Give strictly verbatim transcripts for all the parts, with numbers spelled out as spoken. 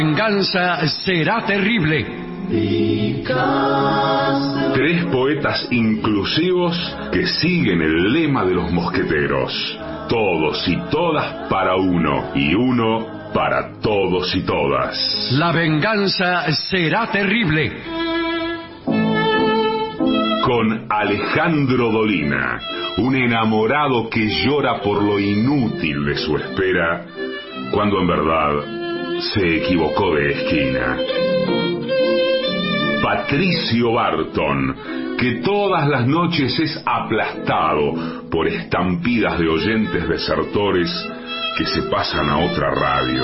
Venganza será terrible. Tres poetas inclusivos que siguen el lema de los mosqueteros. Todos y todas para uno, y uno para todos y todas. La venganza será terrible. Con Alejandro Dolina, un enamorado que llora por lo inútil de su espera, cuando en verdad se equivocó de esquina. Patricio Barton, que todas las noches es aplastado por estampidas de oyentes desertores que se pasan a otra radio.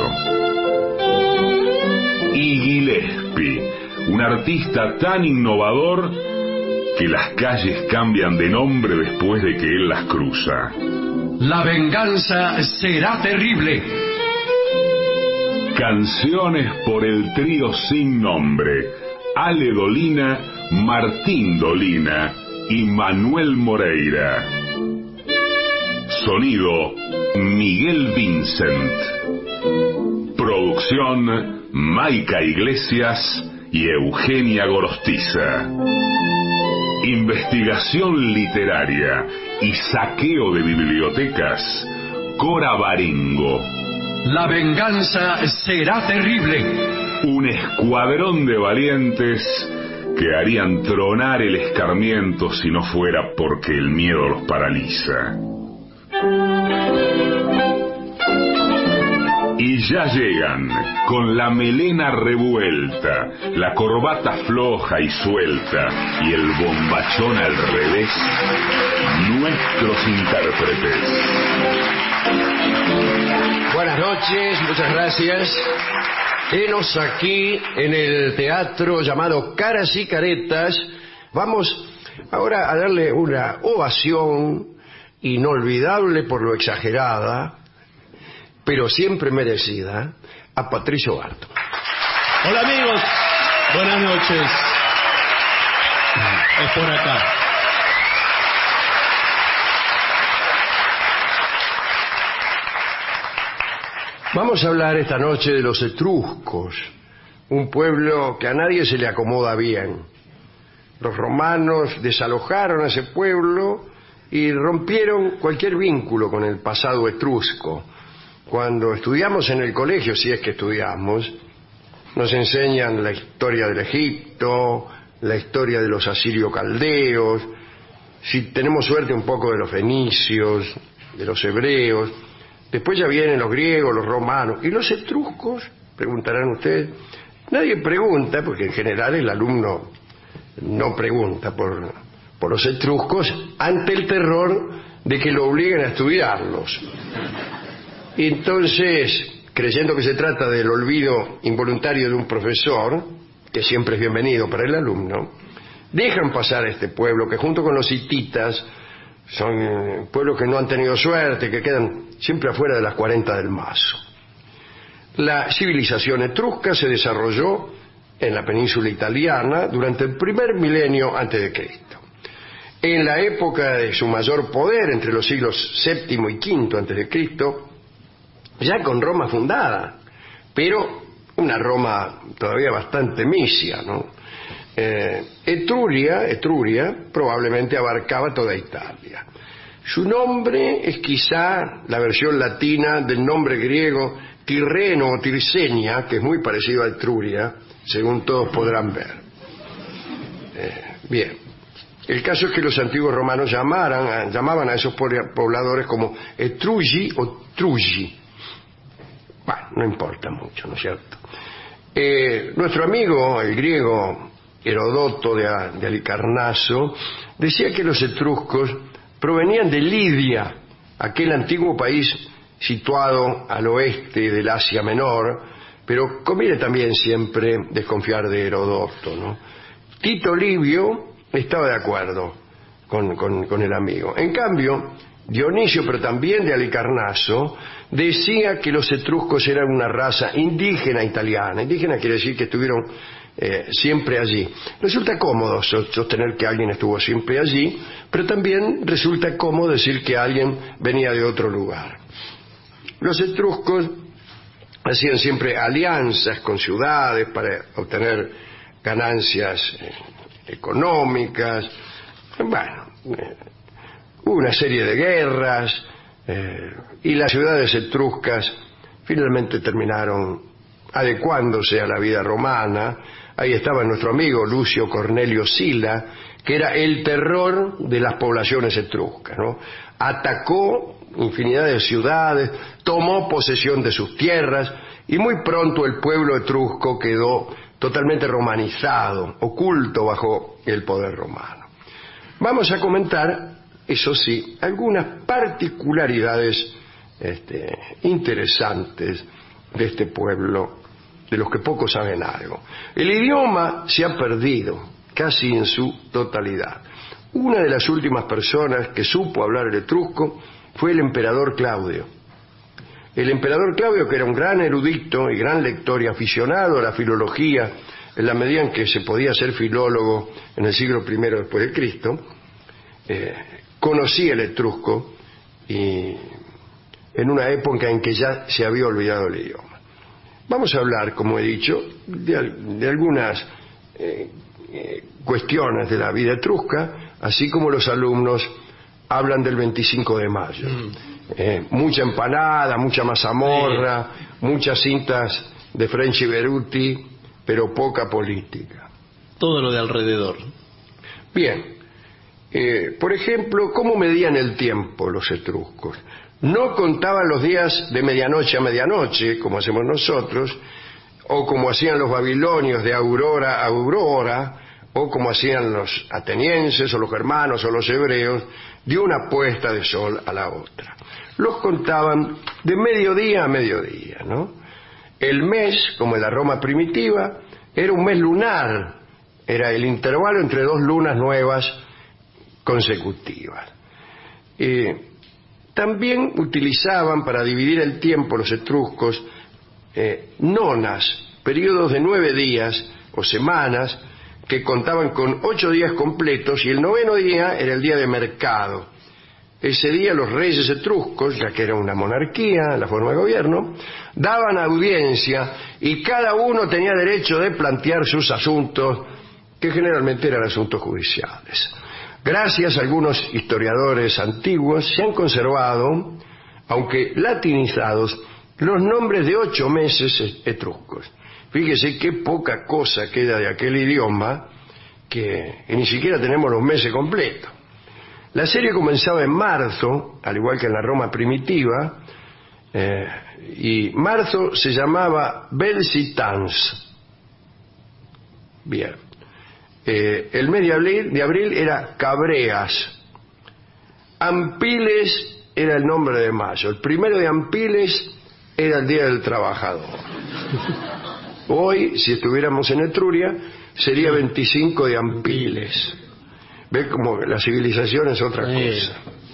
Y Gillespie, un artista tan innovador que las calles cambian de nombre después de que él las cruza. La venganza será terrible. Canciones por el trío sin nombre: Ale Dolina, Martín Dolina y Manuel Moreira. Sonido: Miguel Vincent. Producción: Maica Iglesias y Eugenia Gorostiza. Investigación literaria y saqueo de bibliotecas: Cora Barengo. La venganza será terrible. Un escuadrón de valientes que harían tronar el escarmiento si no fuera porque el miedo los paraliza. Y ya llegan, con la melena revuelta, la corbata floja y suelta y el bombachón al revés, nuestros intérpretes. Buenas noches, muchas gracias. Henos aquí en el teatro llamado Caras y Caretas. Vamos ahora a darle una ovación inolvidable por lo exagerada, pero siempre merecida, a Patricio Barton. Hola amigos, buenas noches. Es por acá. Vamos a hablar esta noche de los etruscos, un pueblo que a nadie se le acomoda bien. Los romanos desalojaron a ese pueblo y rompieron cualquier vínculo con el pasado etrusco. Cuando estudiamos en el colegio, si es que estudiamos, nos enseñan la historia del Egipto, la historia de los asirio-caldeos, si tenemos suerte un poco de los fenicios, de los hebreos. Después ya vienen los griegos, los romanos. ¿Y los etruscos? Preguntarán ustedes. Nadie pregunta, porque en general el alumno no pregunta por, por los etruscos ante el terror de que lo obliguen a estudiarlos. Y entonces, creyendo que se trata del olvido involuntario de un profesor, que siempre es bienvenido para el alumno, dejan pasar a este pueblo que junto con los hititas son pueblos que no han tenido suerte, que quedan siempre afuera de las cuarenta del Mazo. La civilización etrusca se desarrolló en la península italiana durante el primer milenio antes de Cristo. En la época de su mayor poder, entre los siglos séptimo y quinto antes de Cristo, ya con Roma fundada, pero una Roma todavía bastante misia, ¿no? Eh, Etruria, Etruria probablemente abarcaba toda Italia. Su nombre es quizá la versión latina del nombre griego Tirreno o Tirsenia, que es muy parecido a Etruria, según todos podrán ver. Eh, bien, el caso es que los antiguos romanos llamaran, llamaban a esos pobladores como Etrugi o Trugi. Bueno, no importa mucho, ¿no es cierto? Eh, nuestro amigo, el griego Herodoto de, de Halicarnaso, decía que los etruscos provenían de Lidia, aquel antiguo país situado al oeste del Asia Menor, pero conviene también siempre desconfiar de Herodoto, ¿no? Tito Livio estaba de acuerdo con, con, con el amigo. En cambio, Dionisio, pero también de Halicarnaso, decía que los etruscos eran una raza indígena italiana. Indígena quiere decir que estuvieron eh, siempre allí. Resulta cómodo sostener que alguien estuvo siempre allí, pero también resulta cómodo decir que alguien venía de otro lugar. Los etruscos hacían siempre alianzas con ciudades para obtener ganancias eh, económicas. Bueno, eh, hubo una serie de guerras eh, y las ciudades etruscas finalmente terminaron adecuándose a la vida romana. Ahí estaba nuestro amigo Lucio Cornelio Sila, que era el terror de las poblaciones etruscas, ¿no? Atacó infinidad de ciudades, tomó posesión de sus tierras y muy pronto el pueblo etrusco quedó totalmente romanizado, oculto bajo el poder romano. Vamos a comentar, eso sí, algunas particularidades este, interesantes de este pueblo, de los que pocos saben algo. El idioma se ha perdido casi en su totalidad. Una de las últimas personas que supo hablar el etrusco fue el emperador Claudio. El emperador Claudio, que era un gran erudito y gran lector y aficionado a la filología, en la medida en que se podía ser filólogo en el siglo primero después de Cristo, eh, conocía el etrusco y en una época en que ya se había olvidado el idioma. Vamos a hablar, como he dicho, de, de algunas eh, eh, cuestiones de la vida etrusca, así como los alumnos hablan del veinticinco de mayo. Mm. Eh, mucha empanada, mucha mazamorra, sí. Muchas cintas de French y Beruti, pero poca política. Todo lo de alrededor. Bien. Eh, por ejemplo, ¿cómo medían el tiempo los etruscos? No contaban los días de medianoche a medianoche, como hacemos nosotros, o como hacían los babilonios de aurora a aurora, o como hacían los atenienses, o los germanos, o los hebreos, de una puesta de sol a la otra. Los contaban de mediodía a mediodía, ¿no? El mes, como en la Roma primitiva, era un mes lunar, era el intervalo entre dos lunas nuevas consecutivas. Eh, también utilizaban para dividir el tiempo los etruscos eh, nonas, periodos de nueve días o semanas que contaban con ocho días completos, y el noveno día era el día de mercado. Ese día los reyes etruscos, ya que era una monarquía, la forma de gobierno, daban audiencia y cada uno tenía derecho de plantear sus asuntos, que generalmente eran asuntos judiciales. Gracias a algunos historiadores antiguos se han conservado, aunque latinizados, los nombres de ocho meses etruscos. Fíjese qué poca cosa queda de aquel idioma que ni siquiera tenemos los meses completos. La serie comenzaba en marzo, al igual que en la Roma primitiva, eh, y marzo se llamaba Belsitans. Bien. Eh, el mes de abril, de abril era Cabreas. Ampiles era el nombre de mayo. El primero de Ampiles era el Día del Trabajador. Hoy, si estuviéramos en Etruria, sería veinticinco de Ampiles. ¿Ve cómo la civilización es otra cosa?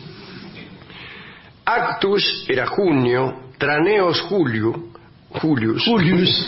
Actus era junio, Traneos julio, Julius, Julius.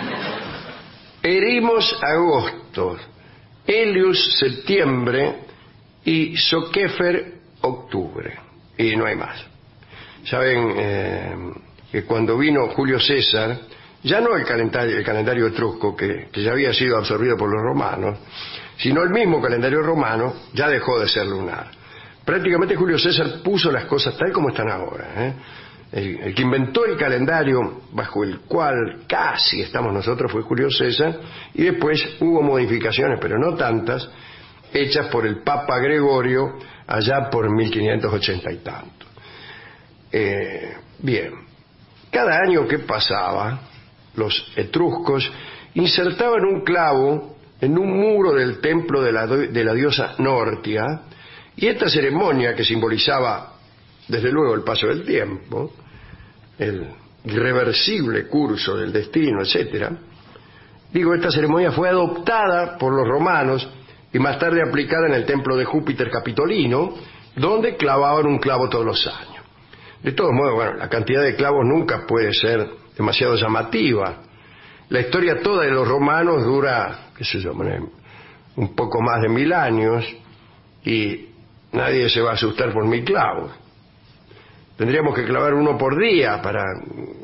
Erimos agosto, Helius septiembre y Soquefer octubre. Y no hay más. Saben eh, que cuando vino Julio César, ya no el calendario, el calendario etrusco que, que ya había sido absorbido por los romanos, sino el mismo calendario romano ya dejó de ser lunar. Prácticamente Julio César puso las cosas tal como están ahora, ¿eh? El, el que inventó el calendario bajo el cual casi estamos nosotros fue Julio César, y después hubo modificaciones, pero no tantas, hechas por el Papa Gregorio allá por mil quinientos ochenta y tanto. Eh, bien, cada año que pasaba, los etruscos insertaban un clavo en un muro del templo de la, de la diosa Nortia, y esta ceremonia, que simbolizaba desde luego el paso del tiempo, el irreversible curso del destino, etcétera, digo, esta ceremonia fue adoptada por los romanos y más tarde aplicada en el templo de Júpiter Capitolino, donde clavaban un clavo todos los años. De todos modos, bueno, la cantidad de clavos nunca puede ser demasiado llamativa. La historia toda de los romanos dura, qué sé yo, un poco más de mil años, y nadie se va a asustar por mil clavos. Tendríamos que clavar uno por día para,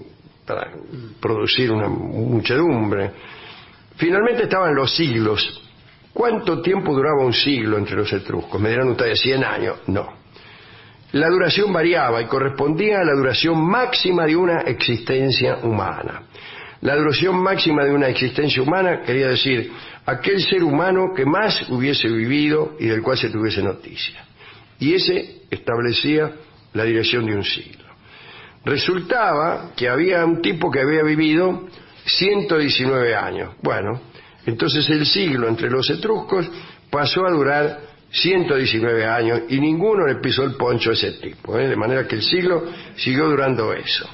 para producir una muchedumbre. Finalmente estaban los siglos. ¿Cuánto tiempo duraba un siglo entre los etruscos? ¿Me dirán ustedes cien años? No. La duración variaba y correspondía a la duración máxima de una existencia humana. La duración máxima de una existencia humana quería decir aquel ser humano que más hubiese vivido y del cual se tuviese noticia. Y ese establecía la dirección de un siglo. Resultaba que había un tipo que había vivido ciento diecinueve años. Bueno, entonces el siglo entre los etruscos pasó a durar ciento diecinueve años y ninguno le pisó el poncho a ese tipo, ¿eh? De manera que el siglo siguió durando eso.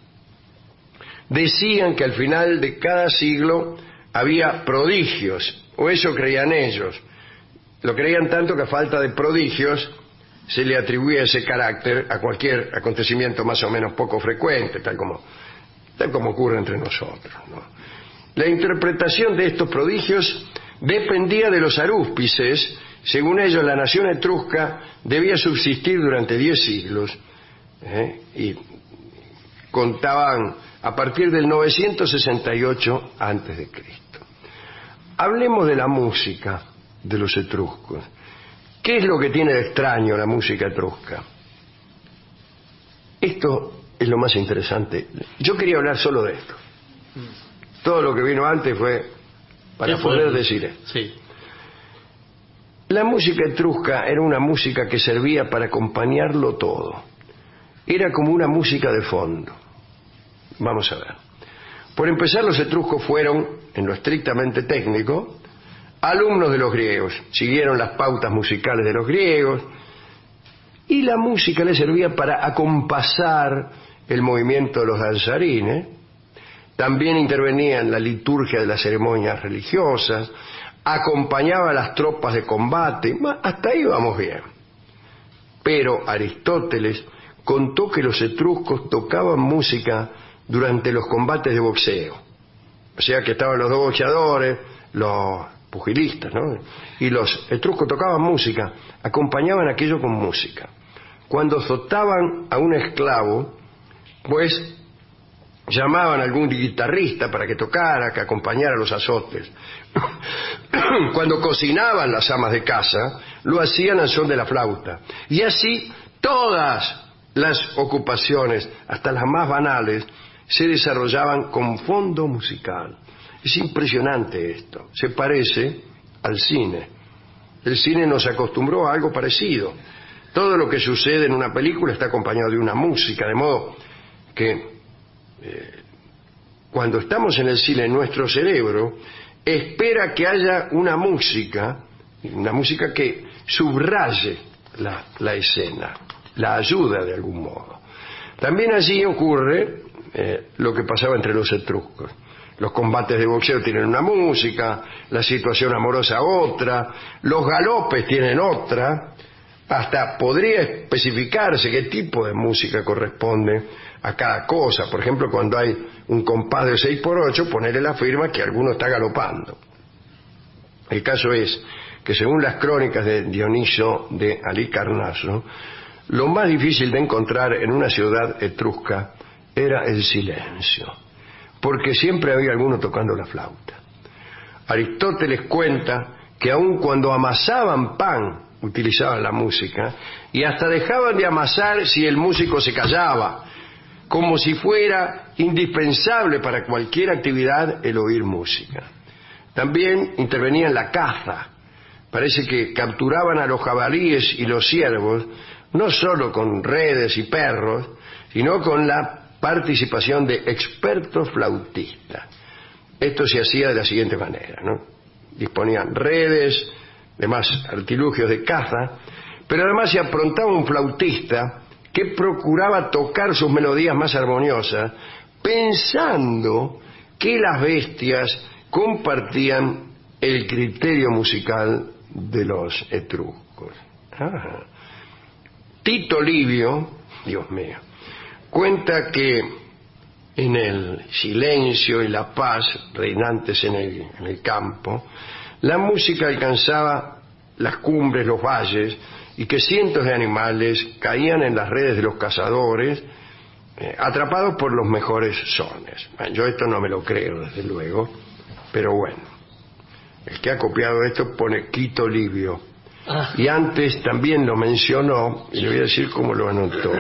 Decían que al final de cada siglo había prodigios, o eso creían ellos. Lo creían tanto que a falta de prodigios se le atribuía ese carácter a cualquier acontecimiento más o menos poco frecuente, tal como, tal como ocurre entre nosotros, ¿no? La interpretación de estos prodigios dependía de los arúspices. Según ellos, la nación etrusca debía subsistir durante diez siglos, ¿eh? y contaban a partir del novecientos sesenta y ocho antes de Cristo. Hablemos de la música de los etruscos. ¿Qué es lo que tiene de extraño la música etrusca? Esto es lo más interesante. Yo quería hablar solo de esto. Todo lo que vino antes fue para poder decir esto. Sí. La música etrusca era una música que servía para acompañarlo todo. Era como una música de fondo. Vamos a ver. Por empezar, los etruscos fueron, en lo estrictamente técnico, alumnos de los griegos. Siguieron las pautas musicales de los griegos y la música les servía para acompasar el movimiento de los danzarines. También intervenía en la liturgia de las ceremonias religiosas, acompañaba a las tropas de combate. Hasta ahí vamos bien. Pero Aristóteles contó que los etruscos tocaban música durante los combates de boxeo. O sea que estaban los dos boxeadores, los pugilistas, ¿no? Y los etruscos tocaban música, acompañaban aquello con música. Cuando azotaban a un esclavo, pues llamaban a algún guitarrista para que tocara, que acompañara los azotes. Cuando cocinaban las amas de casa, lo hacían al son de la flauta. Y así todas las ocupaciones, hasta las más banales, se desarrollaban con fondo musical. Es impresionante esto. Se parece al cine. El cine nos acostumbró a algo parecido. Todo lo que sucede en una película está acompañado de una música, de modo que eh, cuando estamos en el cine, nuestro cerebro espera que haya una música, una música que subraye la, la escena, la ayuda de algún modo. También allí ocurre eh, lo que pasaba entre los etruscos. Los combates de boxeo tienen una música, la situación amorosa otra, los galopes tienen otra, hasta podría especificarse qué tipo de música corresponde a cada cosa. Por ejemplo, cuando hay un compás de seis por ocho, ponerle la firma que alguno está galopando. El caso es que según las crónicas de Dionisio de Halicarnaso, lo más difícil de encontrar en una ciudad etrusca era el silencio, porque siempre había alguno tocando la flauta. Aristóteles cuenta que aun cuando amasaban pan utilizaban la música y hasta dejaban de amasar si el músico se callaba, como si fuera indispensable para cualquier actividad el oír música. También intervenía en la caza. Parece que capturaban a los jabalíes y los ciervos no solo con redes y perros, sino con la participación de expertos flautistas. Esto se hacía de la siguiente manera, ¿no? Disponían redes, demás artilugios de caza, pero además se aprontaba un flautista que procuraba tocar sus melodías más armoniosas, pensando que las bestias compartían el criterio musical de los etruscos. Ah. Tito Livio, Dios mío, cuenta que en el silencio y la paz reinantes en el, en el campo, la música alcanzaba las cumbres, los valles, y que cientos de animales caían en las redes de los cazadores, eh, atrapados por los mejores sones. Bueno, yo esto no me lo creo, desde luego, pero bueno. El que ha copiado esto pone Quito Livio. Ah. Y antes también lo mencionó, y le voy a decir cómo lo anotó.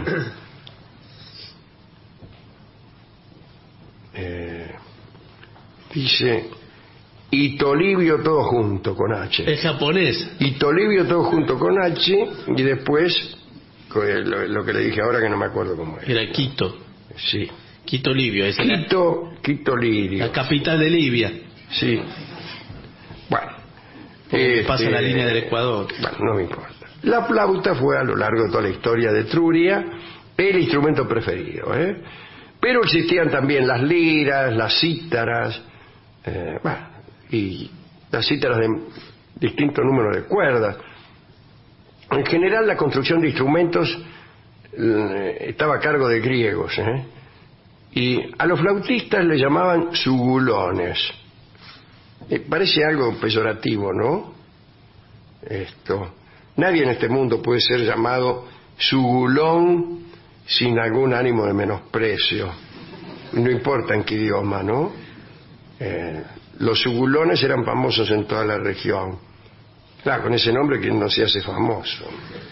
Eh, dice Ito Livio todo junto con H. Es japonés. Ito Livio todo junto con H, y después lo, lo que le dije ahora que no me acuerdo cómo era. Era Quito. Sí. Quito Livio. Es Quito, la, Quito Livio. La capital de Libia. Sí. Bueno. Este, pasa la línea del Ecuador. Bueno, no me importa. La flauta fue a lo largo de toda la historia de Etruria el instrumento preferido, ¿eh? Pero existían también las liras, las cítaras, eh, bueno, y las cítaras de distintos números de cuerdas. En general la construcción de instrumentos eh, estaba a cargo de griegos, ¿eh? Y a los flautistas le llamaban sugulones. Eh, parece algo peyorativo, ¿no? Esto. Nadie en este mundo puede ser llamado sugulón sin algún ánimo de menosprecio. No importa en qué idioma, ¿no? Eh, los sugulones eran famosos en toda la región. Claro, con ese nombre que no se hace famoso.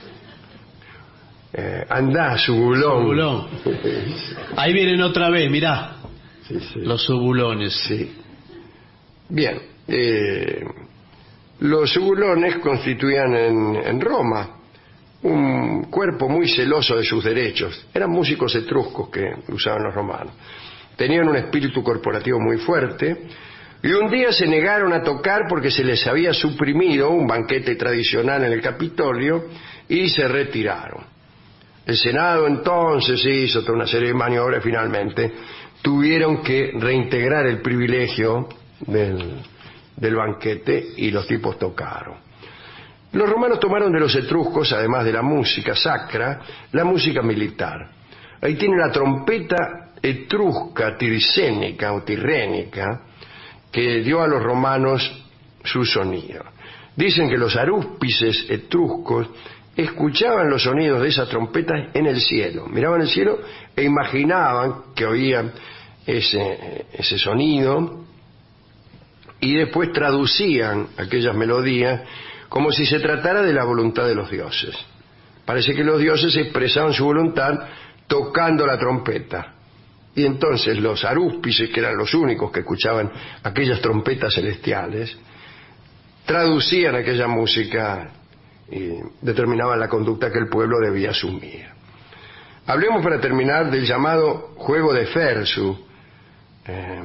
Eh, andá, subulón. Subulón. Ahí vienen otra vez, mirá. Sí, sí. Los subulones. Sí. Bien. Eh, los subulones constituían en, en Roma un cuerpo muy celoso de sus derechos. Eran músicos etruscos que usaban los romanos. Tenían un espíritu corporativo muy fuerte. Y un día se negaron a tocar porque se les había suprimido un banquete tradicional en el Capitolio y se retiraron. El Senado entonces hizo toda una serie de maniobras y finalmente tuvieron que reintegrar el privilegio del, del banquete y los tipos tocaron. Los romanos tomaron de los etruscos, además de la música sacra, la música militar. Ahí tiene la trompeta etrusca, tirsénica o tirrénica, que dio a los romanos su sonido. Dicen que los arúspices etruscos escuchaban los sonidos de esas trompetas en el cielo, miraban el cielo e imaginaban que oían ese, ese sonido y después traducían aquellas melodías como si se tratara de la voluntad de los dioses. Parece que los dioses expresaban su voluntad tocando la trompeta. Y entonces los arúspices, que eran los únicos que escuchaban aquellas trompetas celestiales, traducían aquella música y determinaban la conducta que el pueblo debía asumir. Hablemos para terminar del llamado juego de Fersu. Eh,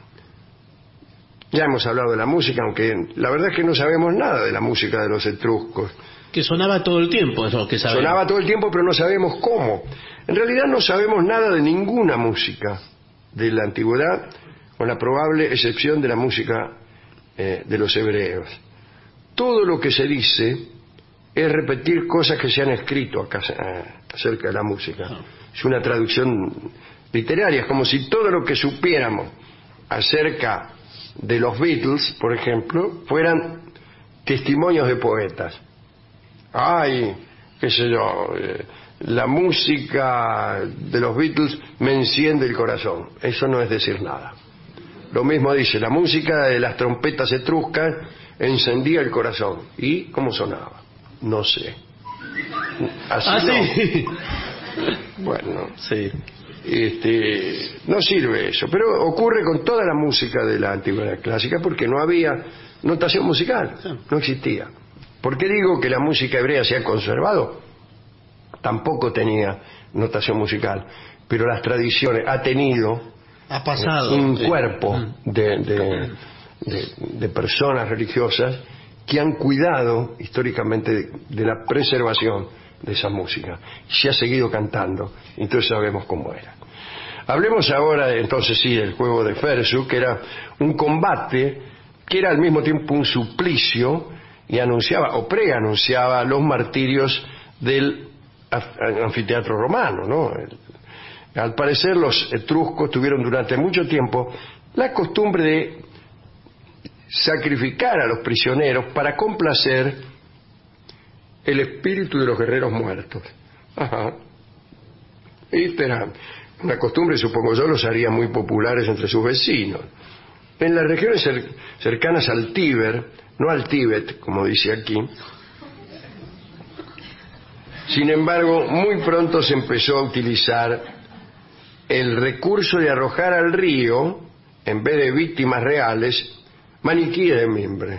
ya hemos hablado de la música, aunque la verdad es que no sabemos nada de la música de los etruscos. Que sonaba todo el tiempo, es lo que sabemos. Sonaba todo el tiempo, pero no sabemos cómo. En realidad no sabemos nada de ninguna música de la antigüedad, con la probable excepción de la música eh, de los hebreos. Todo lo que se dice es repetir cosas que se han escrito acá, eh, acerca de la música. Oh. Es una traducción literaria, es como si todo lo que supiéramos acerca de los Beatles, por ejemplo, fueran testimonios de poetas. Ay, qué sé yo, eh, la música de los Beatles me enciende el corazón. Eso no es decir nada. Lo mismo dice, la música de las trompetas etruscas encendía el corazón. ¿Y cómo sonaba? No sé. Así ¿Ah, no. sí? Bueno, sí. Este, no sirve eso. Pero ocurre con toda la música de la antigüedad clásica porque no había notación musical. No existía. ¿Por qué digo que la música hebrea se ha conservado? Tampoco tenía notación musical, pero las tradiciones ha tenido ha pasado, un sí. cuerpo de, de, de, de personas religiosas que han cuidado históricamente de, de la preservación de esa música. Se ha seguido cantando, entonces sabemos cómo era. Hablemos ahora entonces sí del juego de Fersu, que era un combate que era al mismo tiempo un suplicio y anunciaba o preanunciaba los martirios del anfiteatro romano, ¿no? Al parecer los etruscos tuvieron durante mucho tiempo la costumbre de sacrificar a los prisioneros para complacer el espíritu de los guerreros muertos. Ajá. Y espera, Una costumbre, supongo yo, los haría muy populares entre sus vecinos. En las regiones cer cercanas al Tíber, no al Tíbet, como dice aquí, sin embargo, muy pronto se empezó a utilizar el recurso de arrojar al río, en vez de víctimas reales, maniquíes de mimbre.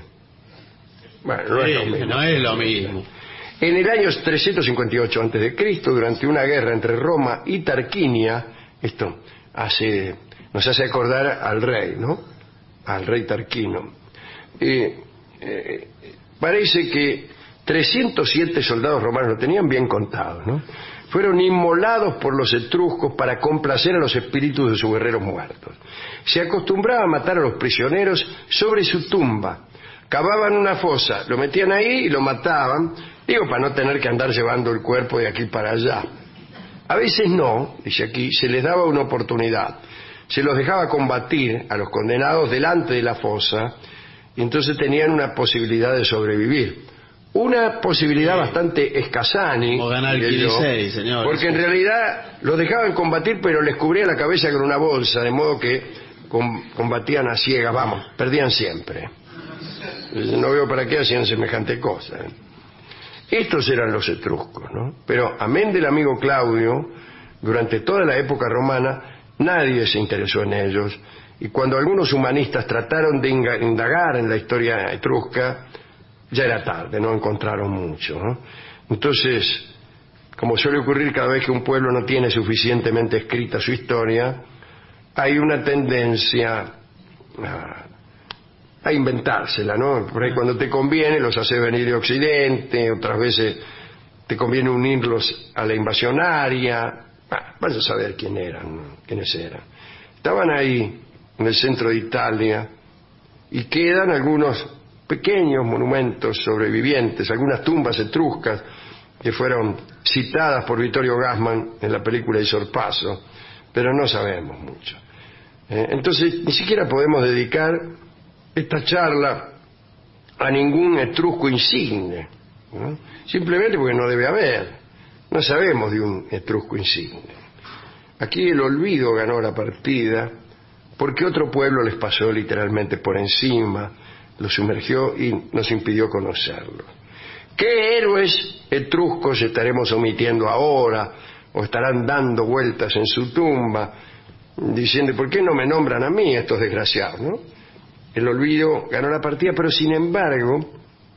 Bueno, no, sí, es, lo mismo. no es lo mismo. En el año trescientos cincuenta y ocho antes de Cristo, durante una guerra entre Roma y Tarquinia, esto hace, nos hace acordar al rey, ¿no? Al rey Tarquino. Eh, eh, parece que trescientos siete soldados romanos, lo tenían bien contado, ¿no?, fueron inmolados por los etruscos para complacer a los espíritus de sus guerreros muertos. Se acostumbraba a matar a los prisioneros sobre su tumba. Cavaban una fosa, lo metían ahí y lo mataban, digo, para no tener que andar llevando el cuerpo de aquí para allá. A veces no, dice aquí, se les daba una oportunidad. Se los dejaba combatir a los condenados delante de la fosa y entonces tenían una posibilidad de sobrevivir. Una posibilidad sí. bastante escasani, o ganar el seis, señor. Porque en realidad los dejaban combatir, pero les cubría la cabeza con una bolsa, de modo que com combatían a ciegas, vamos, perdían siempre. No veo para qué hacían semejante cosa. ¿eh? Estos eran los etruscos, ¿no? Pero amén del amigo Claudio, durante toda la época romana, nadie se interesó en ellos, y cuando algunos humanistas trataron de indagar en la historia etrusca, ya era tarde, no encontraron mucho, ¿no? Entonces, como suele ocurrir cada vez que un pueblo no tiene suficientemente escrita su historia, hay una tendencia a, a inventársela, ¿no? Por ahí cuando te conviene los haces venir de Occidente, otras veces te conviene unirlos a la invasión aria. Ah, vas a saber quién eran, ¿no? quiénes eran. Estaban ahí en el centro de Italia y quedan algunos pequeños monumentos sobrevivientes, algunas tumbas etruscas que fueron citadas por Vittorio Gassman en la película El Sorpaso, pero no sabemos mucho. Eh, entonces, ni siquiera podemos dedicar esta charla a ningún etrusco insigne, ¿no? Simplemente porque no debe haber, no sabemos de un etrusco insigne. Aquí el olvido ganó la partida porque otro pueblo les pasó literalmente por encima, lo sumergió y nos impidió conocerlo. ¿Qué héroes etruscos estaremos omitiendo ahora o estarán dando vueltas en su tumba diciendo ¿por qué no me nombran a mí estos desgraciados, ¿no? El olvido ganó la partida, pero sin embargo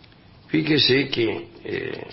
fíjese que eh,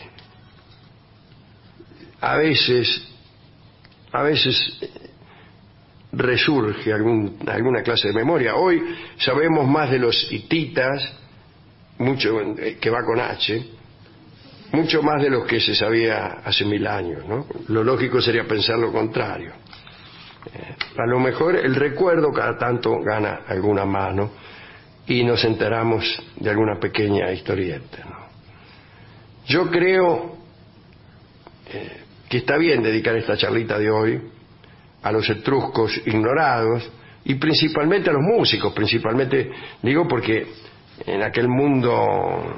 a veces a veces resurge algún, alguna clase de memoria. Hoy sabemos más de los hititas, mucho que va con H, mucho más de los que se sabía hace mil años, ¿no? Lo lógico sería pensar lo contrario. Eh, a lo mejor el recuerdo cada tanto gana alguna mano y nos enteramos de alguna pequeña historieta, ¿no? Yo creo eh, que está bien dedicar esta charlita de hoy a los etruscos ignorados y principalmente a los músicos, principalmente digo porque en aquel mundo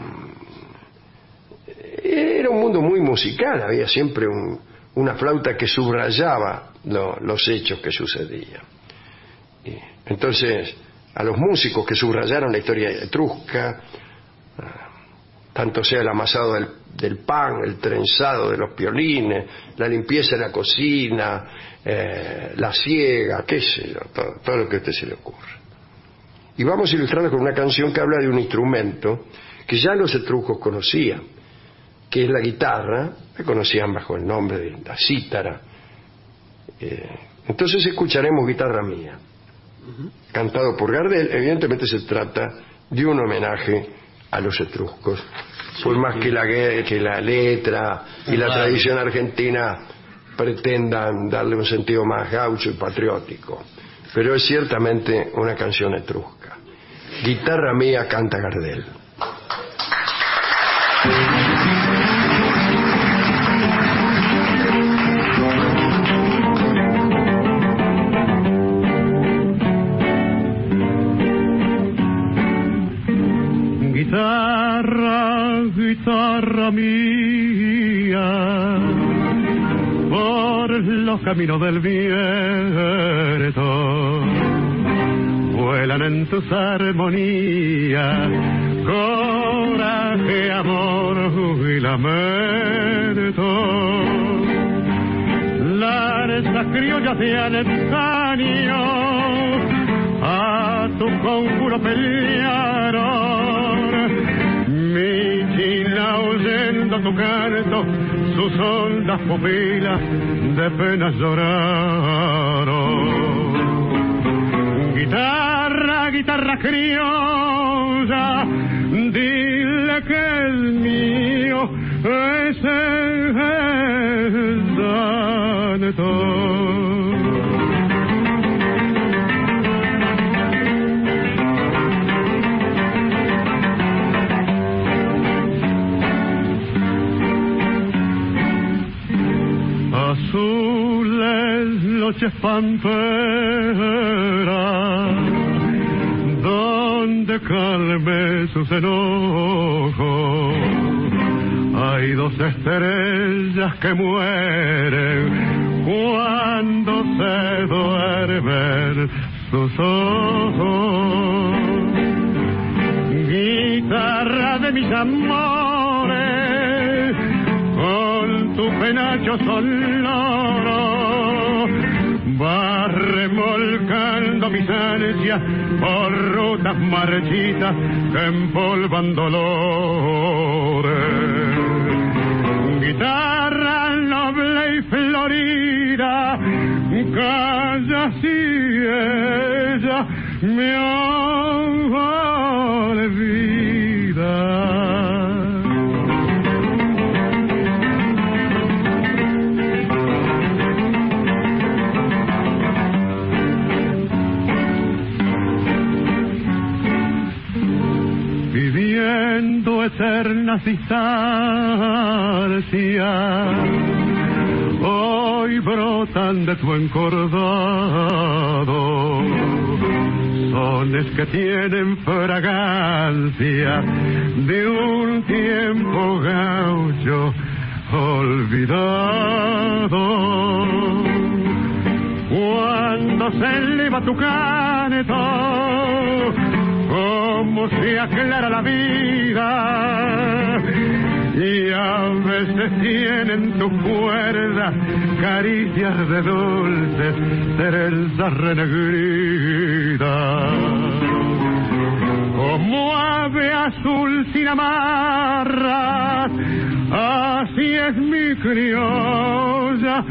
era un mundo muy musical, había siempre un, una flauta que subrayaba lo, los hechos que sucedían. Y entonces a los músicos que subrayaron la historia etrusca, tanto sea el amasado del, del pan, el trenzado de los piolines, la limpieza de la cocina, eh, la siega, qué sé yo, todo, todo lo que a usted se le ocurra. Y vamos a ilustrarlo con una canción que habla de un instrumento que ya los etruscos conocían, que es la guitarra, la conocían bajo el nombre de la cítara. Eh, entonces escucharemos Guitarra Mía, uh-huh. cantado por Gardel. Evidentemente se trata de un homenaje a los etruscos, sí, por más sí. que, la, que la letra y la tradición argentina pretendan darle un sentido más gaucho y patriótico, pero es ciertamente una canción etrusca. Guitarra Mía, canta Gardel. Guitarra, guitarra mía, por los caminos del viento, vuelan en tus armonías, coraje, amor y lamento. Las criollas de antaño a tu conjuro pelearon, mi china oyendo tu canto, sus hondas pupilas de penas lloraron. Guitarra, guitarra criolla, dile que el mío es el daneto. Azules noches pamperas, donde calme sus enojos, hay dos estrellas que mueren cuando se duermen sus ojos. Guitarra de mis amores, con tu penacho sonoro, vas remolcando mis ansias por rutas marchitas que empolvan dolores. Guitarra noble y florida, calla si ella me olvida. Viviendo eternas distancias, hoy brotan de tu encordado sones que tienen fragancia de un tiempo gaucho olvidado. Cuando se eleva tu canto, como se aclara la vida, y a veces tienen tu cuerda caricias de dulces trenzas renegridas. Como ave azul sin amarras, así es mi criolla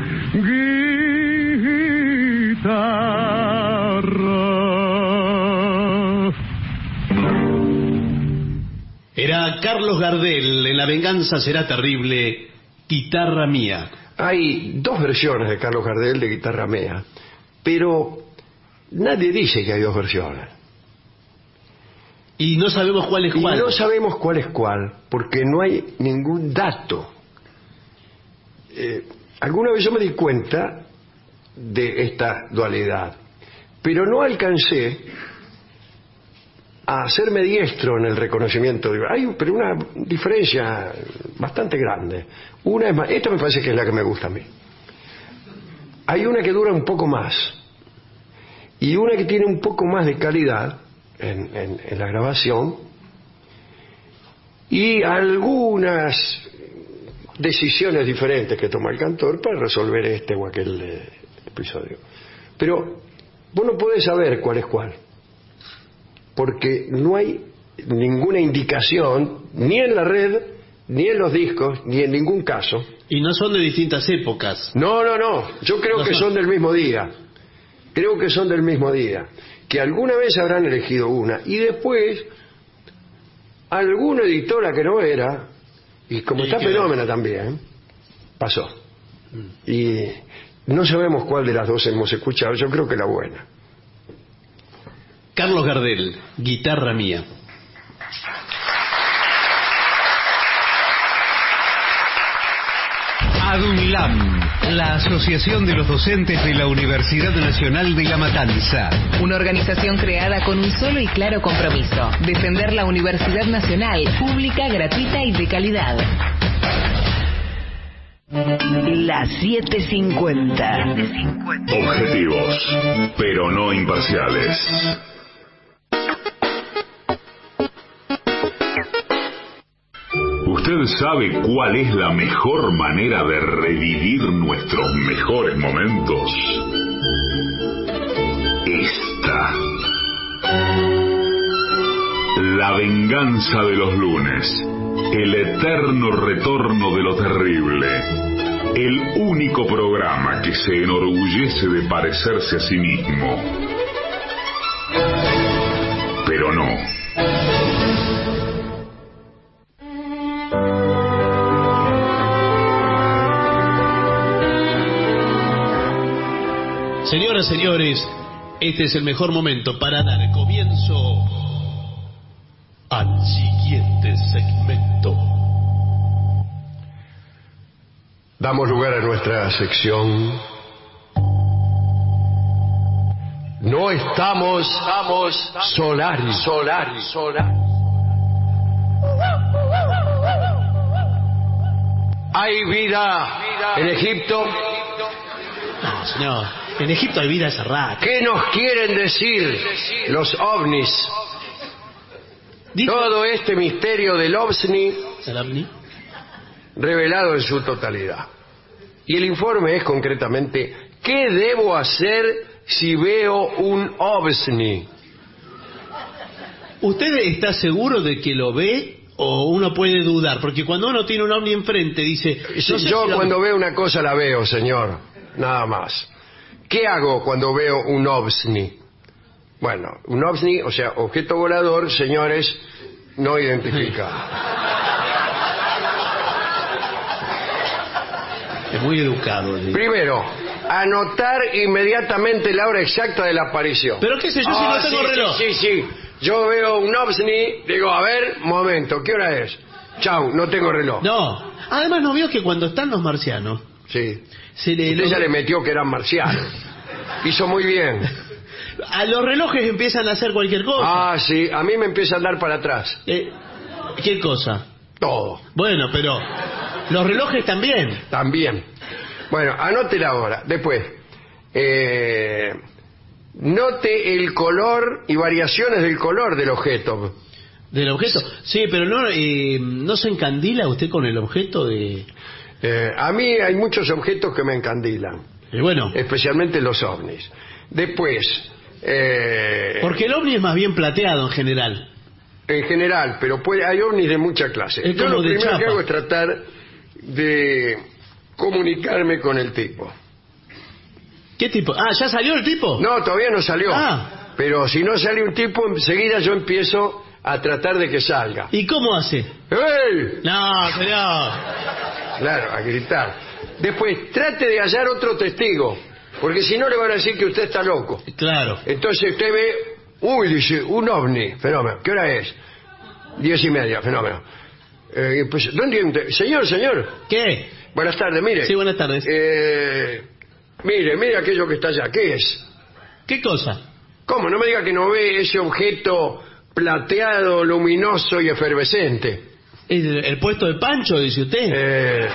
guitarra. Era Carlos Gardel, en La venganza será terrible, Guitarra mía. Hay dos versiones de Carlos Gardel de Guitarra mía, pero nadie dice que hay dos versiones. Y no sabemos cuál es cuál. Y no sabemos cuál es cuál, porque no hay ningún dato. Eh, alguna vez yo me di cuenta de esta dualidad, pero no alcancé a hacerme diestro en el reconocimiento. Hay pero una diferencia bastante grande. Una es más, esta me parece que es la que me gusta a mí. Hay una que dura un poco más y una que tiene un poco más de calidad en, en, en la grabación, y algunas decisiones diferentes que toma el cantor para resolver este o aquel eh, episodio. Pero vos no podés saber cuál es cuál, porque no hay ninguna indicación, ni en la red, ni en los discos, ni en ningún caso. Y no son de distintas épocas. No, no, no. Yo creo no que son. son del mismo día. Creo que son del mismo día. Que alguna vez habrán elegido una. Y después, alguna editora que no era, y como y está Fenómena también, pasó. Mm. Y no sabemos cuál de las dos hemos escuchado. Yo creo que la buena. Carlos Gardel, Guitarra mía. ADUNLAM, la Asociación de los Docentes de la Universidad Nacional de La Matanza. Una organización creada con un solo y claro compromiso: defender la Universidad Nacional, pública, gratuita y de calidad. La siete cincuenta. Objetivos, pero no imparciales. ¿Usted sabe cuál es la mejor manera de revivir nuestros mejores momentos? Esta. La venganza de los lunes. El eterno retorno de lo terrible. El único programa que se enorgullece de parecerse a sí mismo. Pero no. Señoras, señores, este es el mejor momento para dar comienzo al siguiente segmento. Damos lugar a nuestra sección. No estamos, estamos Solari, Solari, Solari. ¿Hay vida, vida en Egipto? No, señor. En Egipto hay vida hace rato. ¿Qué nos quieren decir los ovnis? ¿Dijo? Todo este misterio del ovni ¿El ovni? revelado en su totalidad. Y el informe es concretamente: ¿qué debo hacer si veo un ovni? ¿Usted está seguro de que lo ve o uno puede dudar? Porque cuando uno tiene un ovni enfrente dice... No no sé, sé yo si lo... cuando veo una cosa la veo, señor. Nada más. ¿Qué hago cuando veo un ovni? Bueno, un ovni, o sea, objeto volador, señores, no identificado. Es muy educado. ¿Sí? Primero, anotar inmediatamente la hora exacta de la aparición. ¿Pero qué sé yo Ah, si no tengo sí, reloj? Sí, sí, sí. Yo veo un ovni, digo, a ver, momento, ¿qué hora es? Chau, no tengo reloj. No. Además, ¿no vio que cuando están los marcianos... Sí. Se le, Usted los... ya le metió que eran marcianos. Hizo muy bien. A los relojes empiezan a hacer cualquier cosa. Ah, sí, a mí me empieza a andar para atrás. Eh, ¿Qué cosa? Todo. Bueno, pero los relojes también. También. Bueno, anote la hora. Después, eh, note el color y variaciones del color del objeto. ¿Del objeto? Sí, pero no, eh, ¿no se encandila usted con el objeto de...? Eh, a mí hay muchos objetos que me encandilan. Eh, bueno. Especialmente los ovnis. Después... Eh, Porque el ovni es más bien plateado en general. En general, pero puede, hay ovnis de mucha clase. Es Yo como lo de primero chapa. que hago es tratar de comunicarme con el tipo. ¿Qué tipo? Ah, ¿ya salió el tipo? No, todavía no salió. Ah. Pero si no sale un tipo, enseguida yo empiezo a tratar de que salga. ¿Y cómo hace? ¡Ey! No, señor. Claro, a gritar. Después, trate de hallar otro testigo, porque si no le van a decir que usted está loco. Claro. Entonces usted ve, uy, dice, un ovni, fenómeno. ¿Qué hora es? Diez y media, fenómeno. Eh, pues, ¿dónde usted? Señor, señor. ¿Qué? Buenas tardes, mire. Sí, buenas tardes. Eh, mire, mire aquello que está allá. ¿Qué es? ¿Qué cosa? ¿Cómo? No me diga que no ve ese objeto plateado, luminoso y efervescente. ¿El, el puesto de Pancho, dice usted? Eh,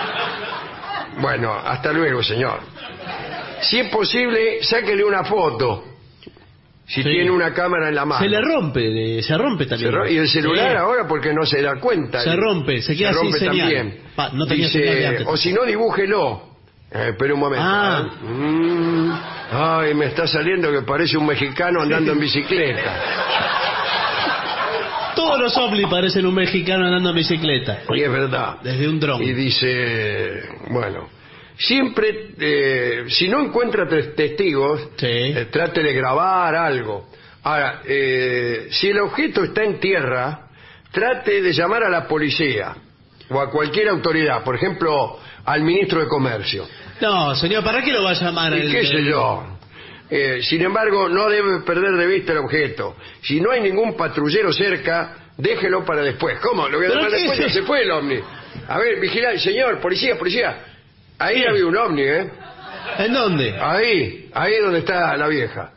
bueno, hasta luego, señor. Si es posible, sáquele una foto. Si Sí. tiene una cámara en la mano. Se le rompe, eh, se rompe Se también. ro- y el celular Sí. ahora porque no se da cuenta. Se rompe, se queda se sin rompe señal. también. Pa, no tenía Dice, señal de antes. o si no, dibújelo. Eh, espera un momento. Ah. ¿eh? Mm, ay, me está saliendo que parece un mexicano andando en bicicleta. Todos los ovnis parecen un mexicano andando en bicicleta. Y es verdad. Desde un dron. Y dice, bueno, siempre, eh, si no encuentra tres testigos, Sí. eh, trate de grabar algo. Ahora, eh, si el objeto está en tierra, trate de llamar a la policía o a cualquier autoridad, por ejemplo, al ministro de Comercio. No, señor, ¿para qué lo va a llamar? ¿Y el- qué sé yo? Eh, sin embargo, no debe perder de vista el objeto. Si no hay ningún patrullero cerca, déjelo para después. ¿Cómo? Lo voy a ¿Pero llamar qué después, es ya eso? se fue el ovni. A ver, vigila, señor, policía, policía. Ahí ¿Qué? había un ovni, ¿eh? ¿En dónde? Ahí, ahí es donde está la vieja.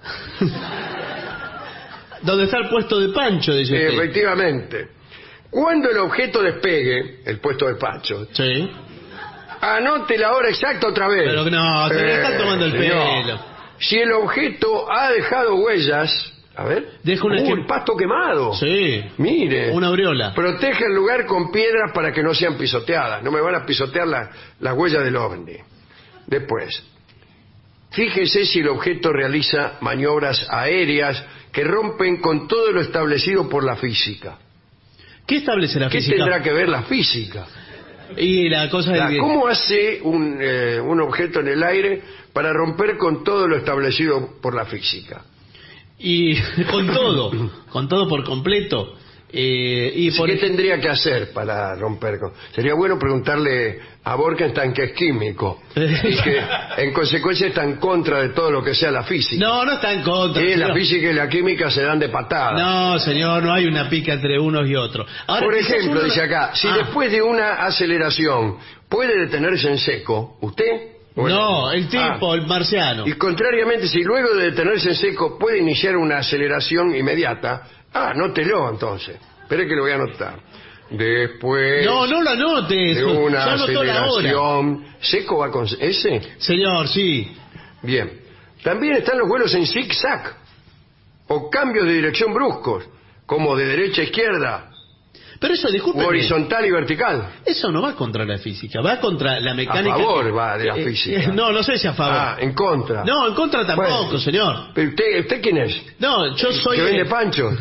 ¿Dónde está el puesto de Pancho, dice Eh, usted? efectivamente. Cuando el objeto despegue, el puesto de Pancho, Sí. Anote la hora exacta otra vez. Pero no, se le está tomando el señor. pelo. Si el objeto ha dejado huellas... A ver. Deja un uh, esquema- el pasto quemado. Sí. Mire. Una aureola. Protege el lugar con piedras para que no sean pisoteadas. No me van a pisotear la- las huellas del ovni. Después, fíjese si el objeto realiza maniobras aéreas que rompen con todo lo establecido por la física. ¿Qué establece la ¿Qué física? tendrá que ver la física? Y la cosa La- de... ¿Cómo hace un, eh, un objeto en el aire para romper con todo lo establecido por la física? Y con todo, con todo por completo. Eh, y por ¿Qué ej- tendría que hacer para romper con...? Sería bueno preguntarle a Borkenstein, que es químico, y que en consecuencia está en contra de todo lo que sea la física. No, no está en contra. Sí, la señor. física y la química se dan de patada. No, señor, no hay una pica entre unos y otros. Ahora, Por quizás ejemplo, uno- dice acá, si Ah, después de una aceleración puede detenerse en seco, ¿usted? Bueno, no, el tipo, ah, el marciano. Y contrariamente, si luego de detenerse en seco puede iniciar una aceleración inmediata, ah, anótelo entonces. Espere que lo voy a anotar. Después No, no lo anote. de eso. una Ya anotó la hora. aceleración... ¿Seco va con ese? Señor, sí. Bien. También están los vuelos en zig-zag o cambios de dirección bruscos, como de derecha a izquierda, Pero eso, o disculpe. horizontal y vertical. Eso no va contra la física, va contra la mecánica. A favor que- va de la Eh, física. eh, no, no sé si a favor. Ah, en contra. No, en contra tampoco, Bueno. señor. Pero usted, ¿usted quién es? No, yo soy... ¿Que vende eh, panchos?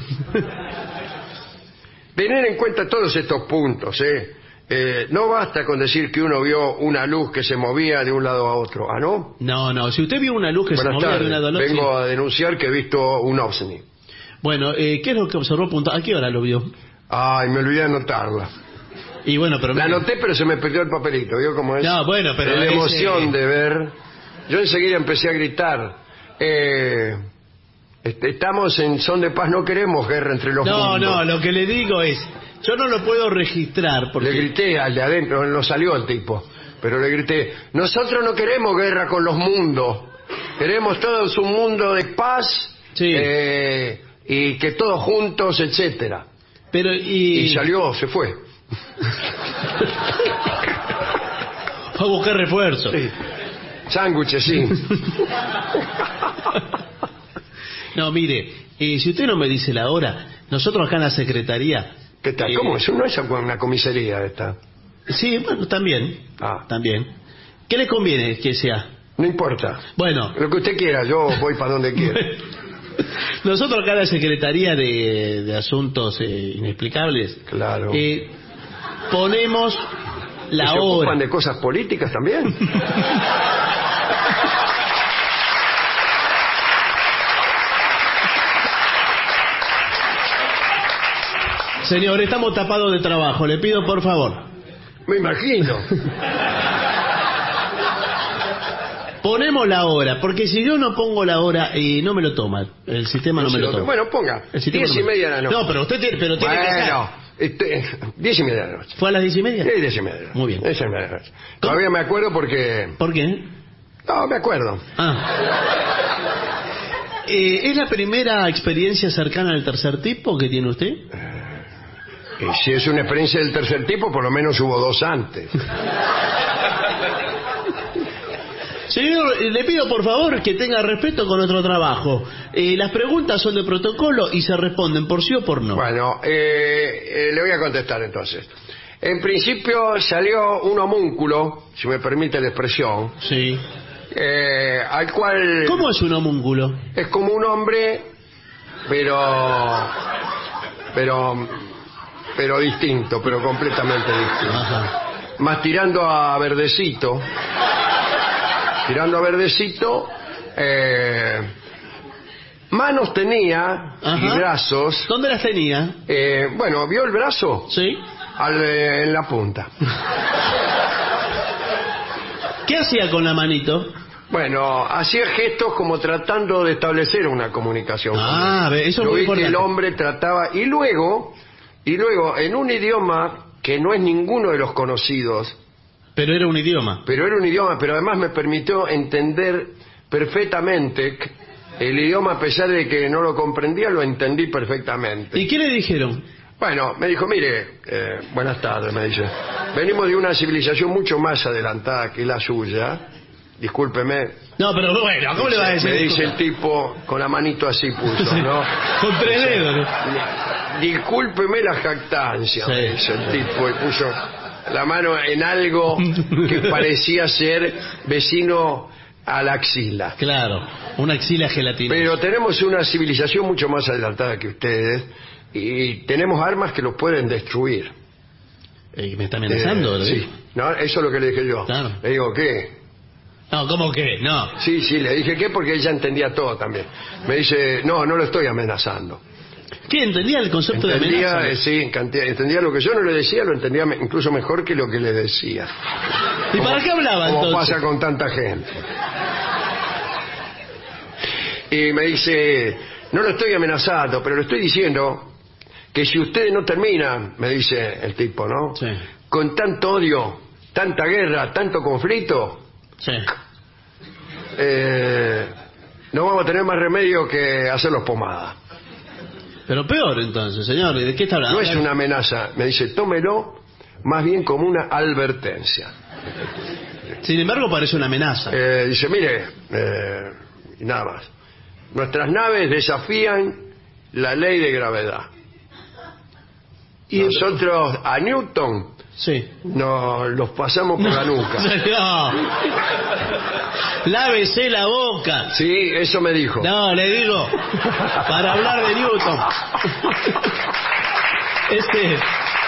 Tener en cuenta todos estos puntos, ¿eh? Eh, no basta con decir que uno vio una luz que se movía de un lado a otro. ¿Ah, no? No, no, si usted vio una luz que se Buenas movía de tardes. un lado al otro... Vengo sí. a denunciar que he visto un ovni. Bueno, eh, ¿qué es lo que observó punto? ¿A qué hora lo vio? Ay, me olvidé de anotarla. Y bueno, pero... La mire- anoté, pero se me perdió el papelito. ¿Vio cómo es? No, bueno, pero La ese- emoción de ver... Yo enseguida empecé a gritar. Eh, este, estamos en son de paz, no queremos guerra entre los No, mundos. no, lo que le digo es... Yo no lo puedo registrar porque... Le grité al de adentro, no salió el tipo, pero le grité, nosotros no queremos guerra con los mundos, queremos todos un mundo de paz, Sí. eh, y que todos juntos, etcétera. Pero y... Y salió, se fue. Fue a buscar refuerzo. Sí. Sándwiches, sí. No, mire, eh, si usted no me dice la hora, nosotros acá en la secretaría... ¿Qué tal? eh, ¿Cómo? Eso no es una comisaría esta. Sí, bueno, también. Ah. También. ¿Qué le conviene que sea? No importa. Bueno, Lo que usted quiera, yo voy para donde quiera. nosotros acá en la Secretaría de, de Asuntos eh, Inexplicables Claro. eh, ponemos la ¿Se hora. ocupan de cosas políticas también? Señor, estamos tapados de trabajo, le pido por favor. Me imagino. Ponemos la hora, porque si yo no pongo la hora, eh, no me lo toma. El sistema no me lo toma. Bueno, ponga. El sistema Diez no y me- media de la noche. No, pero usted tiene, pero tiene que ser. Bueno, este, diez y media de la noche. ¿Fue a las diez y media? Sí, diez y media de la noche. Muy bien. Diez y media de la noche. Todavía me acuerdo porque... ¿Por qué? No, me acuerdo. Ah. Eh, ¿Es la primera experiencia cercana al tercer tipo que tiene usted? Y si es una experiencia del tercer tipo, por lo menos hubo dos antes. Señor, eh, le pido por favor que tenga respeto con nuestro trabajo. Eh, las preguntas son de protocolo y se responden por sí o por no. Bueno, eh, eh, le voy a contestar entonces. En principio salió un homúnculo, si me permite la expresión, Sí. eh, al cual... ¿Cómo es un homúnculo? Es como un hombre, pero... pero... pero distinto, pero completamente distinto. Ajá. Más tirando a verdecito, tirando a verdecito, eh, manos tenía Ajá. y brazos, ¿Dónde las tenía? eh, bueno, ¿vio el brazo? Sí. Al, eh, en la punta. ¿Qué hacía con la manito? Bueno, hacía gestos como tratando de establecer una comunicación. Ah, ve, eso es Yo muy vi que importante. el hombre trataba, y luego, y luego, en un idioma que no es ninguno de los conocidos, Pero era un idioma. pero era un idioma, pero además me permitió entender perfectamente el idioma, a pesar de que no lo comprendía, lo entendí perfectamente. ¿Y qué le dijeron? Bueno, me dijo, mire, eh, buenas tardes, me dice. Venimos de una civilización mucho más adelantada que la suya. Discúlpeme. No, pero bueno, ¿cómo dice, le va a decir? Me dice el tipo con la manito así puso, ¿no? Con tres dice, dedos, ¿no? Discúlpeme la jactancia, sí. me dice el tipo, y puso la mano en algo que parecía ser vecino a la axila. Claro, una axila gelatina. Pero tenemos una civilización mucho más adelantada que ustedes y tenemos armas que los pueden destruir. ¿Y me está amenazando? Eh, sí, no, eso es lo que le dije yo. Claro. Le digo, ¿qué? No, ¿cómo que? No. Sí, sí, le dije ¿qué? Porque ella entendía todo también. Me dice, no, no lo estoy amenazando. ¿Qué? ¿Entendía el concepto entendía, de amenaza? Eh, sí, entendía, entendía lo que yo no le decía, lo entendía me, incluso mejor que lo que le decía. ¿Y para qué hablaba como entonces? pasa con tanta gente. Y me dice, no lo estoy amenazando, pero le estoy diciendo que si ustedes no terminan, me dice el tipo, ¿no? Sí. Con tanto odio, tanta guerra, tanto conflicto, Sí. eh, no vamos a tener más remedio que hacerlos pomada. Pero peor entonces, señor, ¿de qué está hablando? No es una amenaza, me dice, tómelo más bien como una advertencia. Sin embargo, parece una amenaza. Eh, dice, mire, eh, y nada más. Nuestras naves desafían la ley de gravedad. Y nosotros a Newton sí. nos los pasamos por la nuca. No. Lávese la boca. Sí, eso me dijo. No, le digo, para hablar de Newton. Este...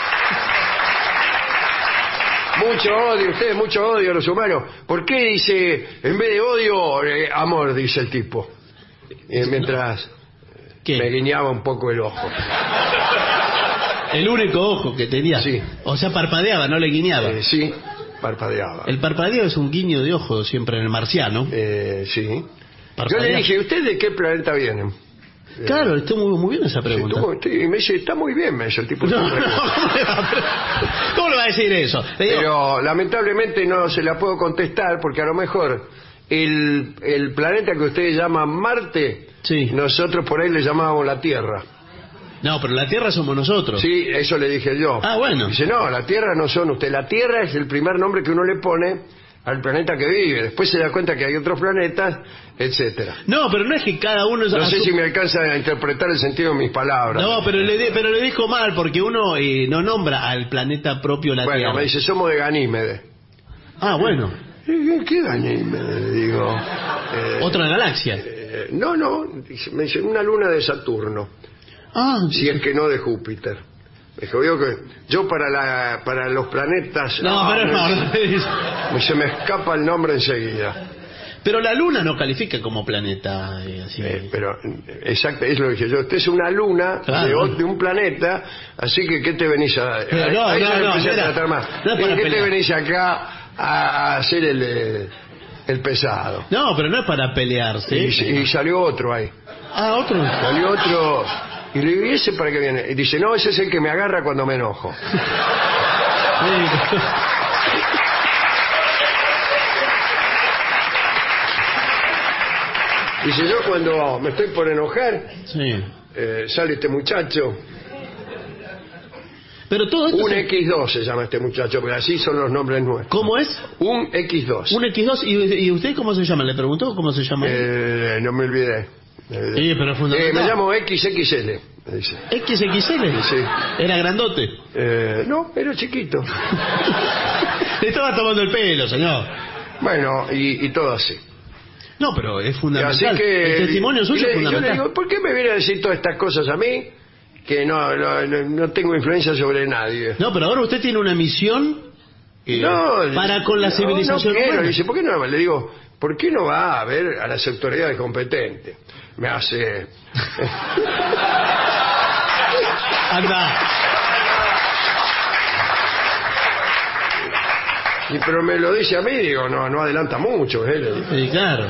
Mucho odio, ustedes, mucho odio a los humanos. ¿Por qué dice, en vez de odio, eh, amor, dice el tipo? Eh, mientras ¿Qué? me guiñaba un poco el ojo. El único ojo que tenía. Sí. O sea, parpadeaba, no le guiñaba. Eh, sí, parpadeaba. El parpadeo es un guiño de ojo siempre en el marciano. Eh, sí. Parpadea. Yo le dije, ¿ustedes de qué planeta vienen? Claro, estuvo muy, muy bien esa pregunta. Sí, tú, y me dice, está muy bien, me dice el tipo. No, no, ¿cómo, le va, ¿cómo le va a decir eso? Le digo, pero lamentablemente no se la puedo contestar porque a lo mejor el, el planeta que ustedes llaman Marte, sí. nosotros por ahí le llamábamos la Tierra. No, pero la Tierra somos nosotros. Sí, eso le dije yo. Ah, bueno. Dice, no, la Tierra no son ustedes. La Tierra es el primer nombre que uno le pone al planeta que vive. Después se da cuenta que hay otros planetas, etcétera. No, pero no es que cada uno... No sé su... si me alcanza a interpretar el sentido de mis palabras. No, pero le, di, pero le dijo mal, porque uno eh, no nombra al planeta propio la bueno, Tierra. me dice, somos de Ganímedes. Ah, bueno. ¿Qué Ganímedes? Le digo. Eh, ¿Otra galaxia? Eh, no, no, me dice, una luna de Saturno. Ah, si es que no de Júpiter. Me dijo, yo, que, yo para la para los planetas... No, ah, pero me, no. me, se me escapa el nombre enseguida. Pero la luna no califica como planeta. Eh, así. Eh, pero, exacto, es lo que dije yo. Usted es una luna claro. de, de un planeta, así que ¿qué te venís a...? Pero no, ahí no, se me no, empecé mira, a tratar más. no es para ¿Qué te pelear. venís acá a, a hacer el, eh, el pesado? No, pero no es para pelearse. Y, y salió otro ahí. Ah, otro. Salió otro... Y le digo, ¿y ese para qué viene? Y dice, no, ese es el que me agarra cuando me enojo. Dice, yo cuando me estoy por enojar, sí. eh, sale este muchacho. Pero todo esto Un se... equis dos se llama este muchacho, porque así son los nombres nuestros. ¿Cómo es? Un equis dos. Un equis dos. ¿Y, ¿Y usted cómo se llama? ¿Le preguntó cómo se llama? Eh, no me olvidé. Eh, Sí, pero es fundamental. eh, me llamo equis equis ele, me dice. ¿equis equis ele? Sí. ¿Era grandote? Eh, no, era chiquito. Le estaba tomando el pelo, señor. Bueno, y, y todo así. No, pero es Así fundamental. que, el testimonio suyo le, es fundamental. Yo le digo, ¿por qué me viene a decir todas estas cosas a mí? Que no, no, no, no tengo influencia sobre nadie. No, pero ahora usted tiene una misión eh, No, para con la no, civilización no quiero. humana. Dice, ¿por qué no? Le digo, ¿por qué no va a ver a las autoridades competentes? Me hace... Anda. Y pero me lo dice a mí, digo, no, no adelanta mucho, ¿eh? Le digo. Sí, claro.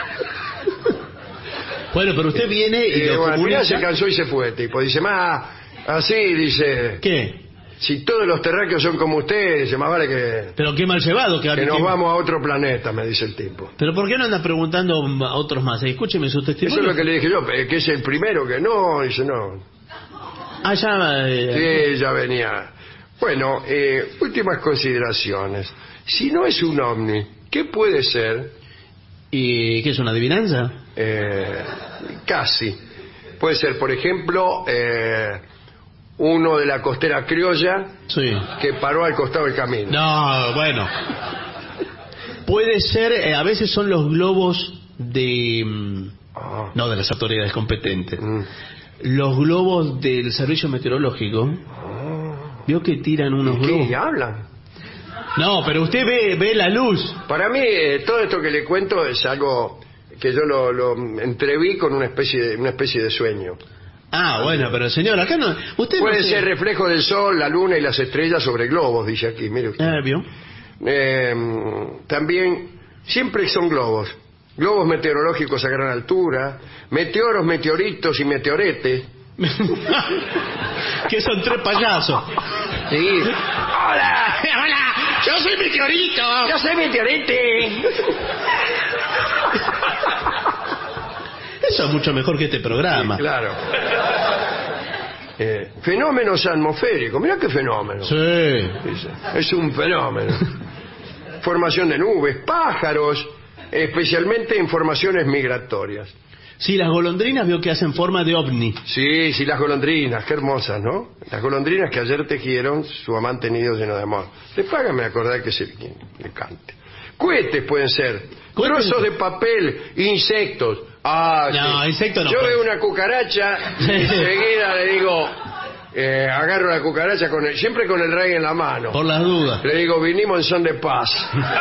Bueno, pero usted viene y Eh, lo bueno, al comunica. final se cansó y se fue, tipo. Dice, más, así, dice... ¿Qué? Si todos los terráqueos son como usted, dice, más vale que... Pero qué mal llevado que, Que nos que- vamos a otro planeta, me dice el tipo. Pero ¿por qué no anda preguntando a otros más? Escúcheme su Eso testimonio. es lo que le dije yo, eh, que es el primero que no, dice no. Ah, ya... Eh... Sí, ya venía. Bueno, eh, últimas consideraciones. Si no es un ovni, ¿qué puede ser? ¿Y qué es una adivinanza? Eh, casi. Puede ser, por ejemplo, eh, uno de la costera criolla sí. que paró al costado del camino. No, bueno. Puede ser, eh, a veces son los globos de... Oh. No, de las autoridades competentes. Mm. Los globos del servicio meteorológico. Oh. ¿Vio que tiran unos ¿Y qué? globos? ¿Y hablan? No, pero usted ve, ve la luz. Para mí, eh, todo esto que le cuento es algo que yo lo, lo entreví con una especie de, una especie de sueño. Ah, bueno, pero señor, acá no... Usted Puede no ser se... reflejo del sol, la luna y las estrellas sobre globos, dice aquí, mire usted. Ah, ¿vio? Eh, también, siempre son globos. Globos meteorológicos a gran altura, meteoros, meteoritos y meteoretes. Que son tres payasos. Sí. ¡Hola! ¡Hola! ¡Yo soy meteorito! ¡Yo soy meteorete! Eso es mucho mejor que este programa. Sí, claro. Eh, fenómenos atmosféricos. Mirá qué fenómeno. Sí. Es un fenómeno. Formación de nubes, pájaros, especialmente en formaciones migratorias. Sí, las golondrinas veo que hacen forma de ovni. Sí, sí, las golondrinas, qué hermosas, ¿no? Las golondrinas que ayer tejieron su amante nido lleno de amor. Después hágame acordar que se le cante. Cohetes pueden ser, trozos de papel, insectos. Ah, no, sí. insectos no. Yo puede. veo una cucaracha y enseguida le digo, eh, agarro la cucaracha con el, siempre con el rey en la mano. Por las dudas. Le digo, vinimos en son de paz.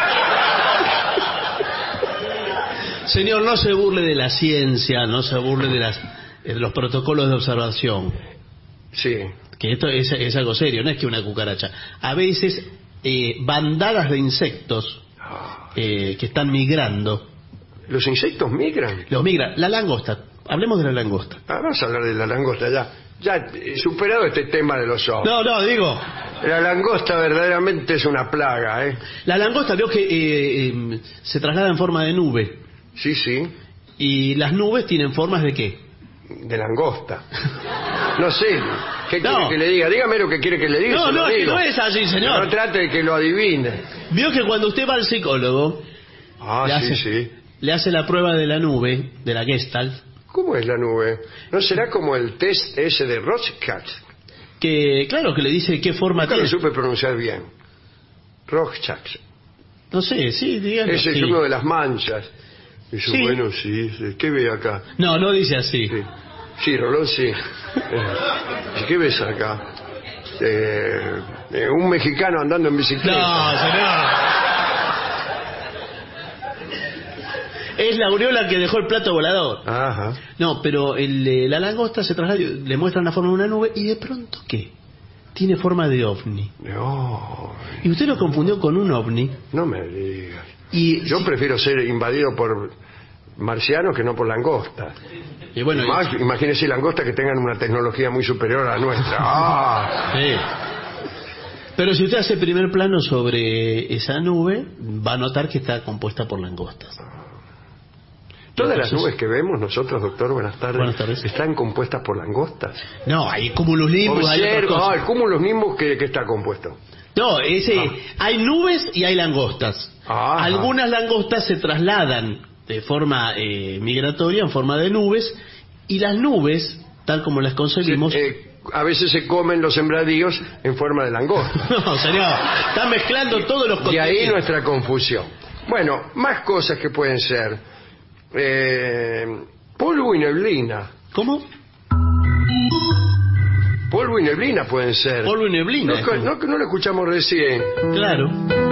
Señor, no se burle de la ciencia, no se burle de, las, de los protocolos de observación. Sí. Que esto es, es algo serio, no es que una cucaracha. A veces, eh, bandadas de insectos eh, que están migrando. ¿Los insectos migran? Los migran. La langosta. Hablemos de la langosta. Ah, vamos a hablar de la langosta ya. Ya he superado este tema de los ovnis. No, no, digo... La langosta verdaderamente es una plaga, ¿eh? La langosta veo que eh, eh, se traslada en forma de nube. Sí, sí. ¿Y las nubes tienen formas de qué? De langosta. No sé. ¿Qué no. quiere que le diga? Dígame lo que quiere que le diga. No, no, es que no es así, señor. No trate de que lo adivine. Vio que cuando usted va al psicólogo... Ah, le sí, hace, sí. Le hace la prueba de la nube, de la Gestalt. ¿Cómo es la nube? ¿No será como el test ese de Rorschach? Que, claro, que le dice qué forma Nunca tiene. lo supe pronunciar bien. Rorschach. No sé, sí, dígalo. Ese sí. es uno de las manchas. Dice, Sí. bueno, sí, sí. ¿Qué ve acá? No, no dice así. Sí, sí, Rolón, sí. Eh, ¿Qué ves acá? Eh, eh, un mexicano andando en bicicleta. No, señor. Es la aureola que dejó el plato volador. Ajá. No, pero el, eh, la langosta se traslada, le muestran la forma de una nube y de pronto, ¿qué? Tiene forma de ovni. No. Y usted lo confundió con un ovni. No me digas. Y Yo prefiero ser invadido por marcianos que no por langostas. Y bueno, Más, y... imagínese langostas que tengan una tecnología muy superior a la nuestra. ¡Ah! Sí. Pero si usted hace primer plano sobre esa nube, va a notar que está compuesta por langostas. Todas Entonces, las nubes que vemos nosotros, doctor, buenas tardes, buenas tardes. están compuestas por langostas. No, hay cúmulos nimbus, hay otras cosas. Ah, el cúmulos nimbus que, que está compuesto. No, ese, Ah. hay nubes y hay langostas. Ah. Algunas langostas se trasladan de forma eh, migratoria en forma de nubes, y las nubes, tal como las concebimos... Se- eh, a veces se comen los sembradíos en forma de langosta. No, señor, está mezclando todos los De contenidos. ahí nuestra confusión. Bueno, más cosas que pueden ser. Eh, polvo y neblina. ¿Cómo? Polvo y neblina pueden ser. Polvo y neblina. No, no, no lo escuchamos recién. Claro.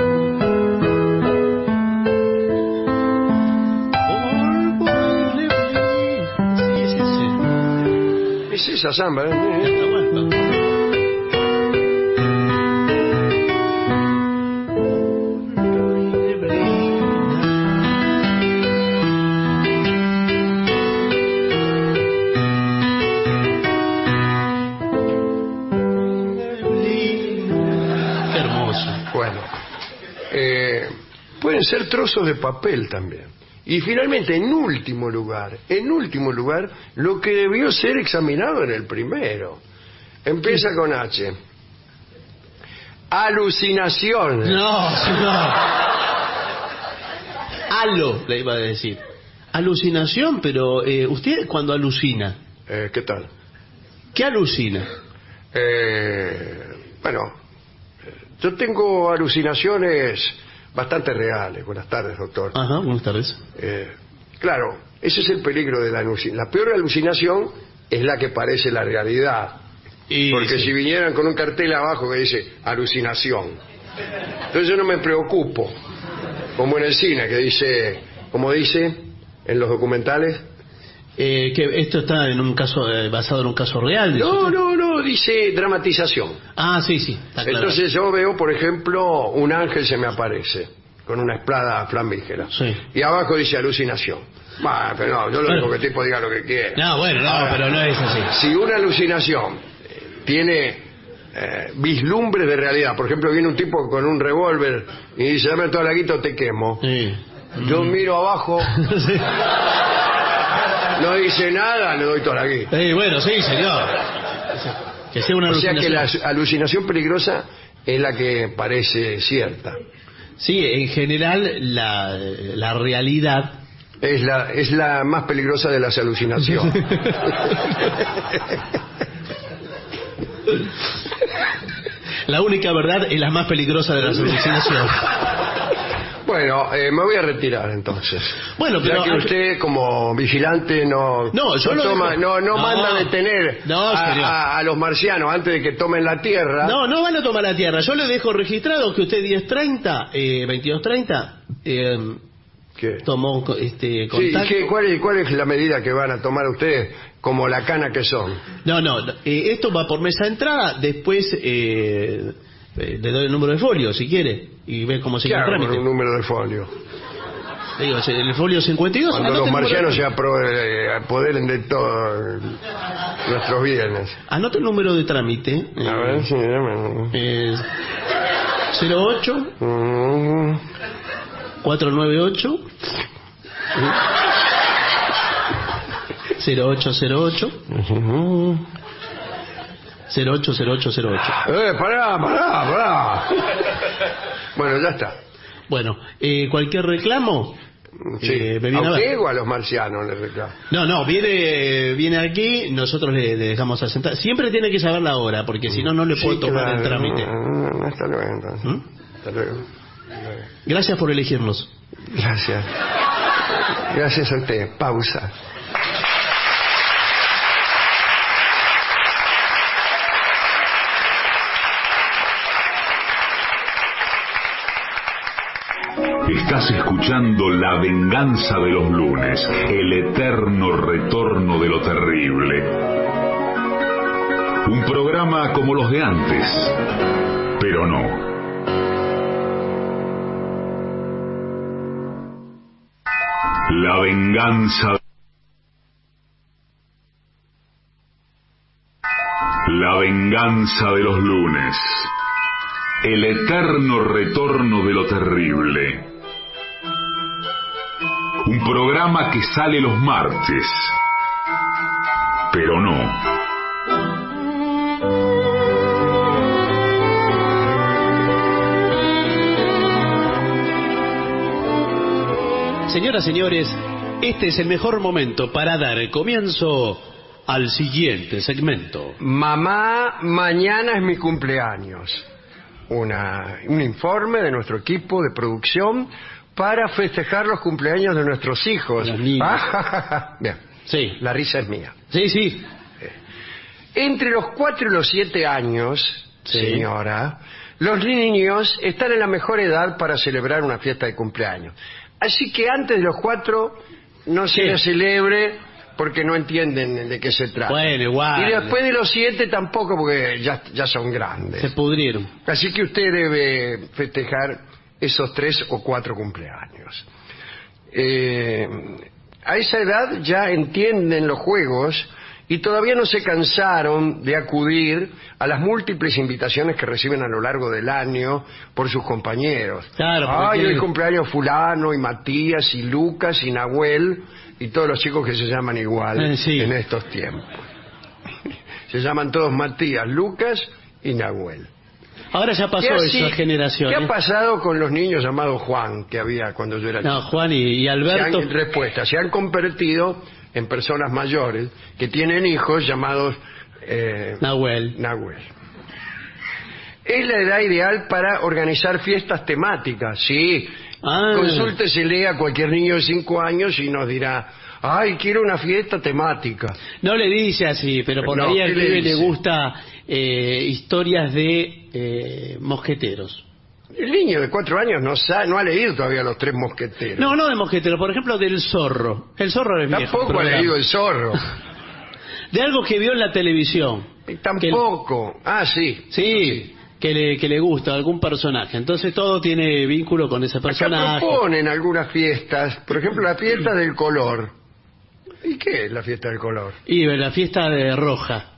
Polvo y neblina. Sí, sí, sí. Es esa samba, Ya ¿eh? está bueno. Qué hermoso. Bueno, eh, pueden ser trozos de papel también. Y finalmente, en último lugar, en último lugar, lo que debió ser examinado en el primero. Empieza con H. Alucinación. No, no. Alo, le iba a decir. Alucinación, pero eh, ¿usted cuando alucina? Eh, ¿Qué tal? ¿Qué alucina? Eh, bueno, yo tengo alucinaciones bastante reales. Buenas tardes, doctor. Ajá, buenas tardes. Eh, claro, ese es el peligro de la alucinación. La peor alucinación es la que parece la realidad. Y, Porque sí. si vinieran con un cartel abajo que dice alucinación, entonces yo no me preocupo. Como en el cine, que dice, como dice en los documentales. Eh, que esto está en un caso eh, basado en un caso real. No, no, no, dice dramatización. Ah, sí, sí, está claro. Entonces yo veo, por ejemplo, un ángel se me aparece con una espada flamígera. Sí. Y abajo dice alucinación. Bah, pero no, yo lo Bueno. dejo que el tipo diga lo que quiera. No, bueno, no, Ahora, pero no es así. Si una alucinación eh, tiene eh, vislumbres de realidad, por ejemplo, viene un tipo con un revólver y dice, dame todo laguito o te quemo. Sí. Yo Mm. miro abajo, Sí. no dice nada, le doy todo laguito. Eh, bueno, sí, señor. Que sea una O sea que alucinación. la alucinación peligrosa es la que parece cierta. Sí, en general la, la realidad. Es la, es la más peligrosa de las alucinaciones. La única verdad es la más peligrosa de las alucinaciones. Bueno, eh, me voy a retirar entonces. Bueno, pero ya que usted como vigilante no No, yo lo toma, dejo- no, no No. manda a detener No, a, señor. a- a los marcianos antes de que tomen la tierra. No, no van a tomar la tierra. Yo le dejo registrado que usted diez treinta, eh, veintidós treinta, eh, ¿Qué? tomó co- este Sí, ¿y contacto. qué- cuál, es, ¿Cuál es la medida que van a tomar ustedes como la cana que son? No, no, no, eh, esto va por mesa de entrada, después eh, eh, le doy el número de folio si quiere y ve cómo se ¿Qué el hago con trámite. un número de folio? Le digo, el folio cincuenta y dos. Cuando anote los el número marcianos de- se apro- eh, apoderen de todos nuestros bienes. Anote el número de trámite. eh, A ver, sí, dame. eh, cero ocho Mm, cuatro nueve ocho cero ocho cero ocho mm. cero ocho cero ocho cero ocho. Eh, pará, pará, pará. Bueno, ya está. Bueno, eh, cualquier reclamo. Sí. eh, me ¿A viene a ver. usted o a los marcianos les reclamo? No, no, viene viene aquí, nosotros le, le dejamos asentar. Siempre tiene que saber la hora, porque si no, no le puedo Sí, tomar claro. el trámite. Mm, Hasta luego, entonces. ¿Mm? Hasta luego. Gracias por elegirnos. Gracias. Gracias a usted. Pausa. Estás escuchando La venganza de los lunes, el eterno retorno de lo terrible. Un programa como los de antes, pero no. La venganza. La venganza de los lunes. El eterno retorno de lo terrible. Un programa que sale los martes, pero no. Señoras, señores, este es el mejor momento para dar el comienzo al siguiente segmento. Mamá, mañana es mi cumpleaños. Una, un informe de nuestro equipo de producción para festejar los cumpleaños de nuestros hijos. Los niños. Ah, bien, Sí, la risa es mía. sí, sí. Entre los cuatro y los siete años, Sí. señora, los niños están en la mejor edad para celebrar una fiesta de cumpleaños. Así que antes de los cuatro no se Sí. les celebre porque no entienden de qué se trata. Bueno, igual. Y después de los siete tampoco porque ya, ya son grandes. Se pudrieron. Así que usted debe festejar esos tres o cuatro cumpleaños. Eh, a esa edad ya entienden los juegos y todavía no se cansaron de acudir a las múltiples invitaciones que reciben a lo largo del año por sus compañeros. Claro, porque Ay, tienen- hoy cumpleaños fulano y Matías y Lucas y Nahuel y todos los chicos que se llaman igual Eh, sí. en estos tiempos. Se llaman todos Matías, Lucas y Nahuel. Ahora ya pasó así, esa generación. ¿Qué ¿eh? ha pasado con los niños llamados Juan que había cuando yo era No, chico? Juan y, y Alberto. Se han, respuesta, se han convertido en personas mayores que tienen hijos llamados eh, Nahuel. Nahuel. Es la edad ideal para organizar fiestas temáticas, sí. Ah. Consúltesele a cualquier niño de cinco años y nos dirá, ay, quiero una fiesta temática. No le dice así, pero por No, ahí al ¿qué le pibe le dice? gusta eh, historias de eh, mosqueteros. El niño de cuatro años no, sabe, no ha leído todavía Los Tres Mosqueteros. No, no de mosqueteros, por ejemplo del zorro. El zorro es viejo. Tampoco ha programa. leído El Zorro. De algo que vio en la televisión. Y Tampoco. Que, ah, sí. sí, que le, que le gusta algún personaje. Entonces todo tiene vínculo con ese Acá personaje. proponen algunas fiestas, por ejemplo la fiesta del color. ¿Y qué es la fiesta del color? Y la fiesta de roja.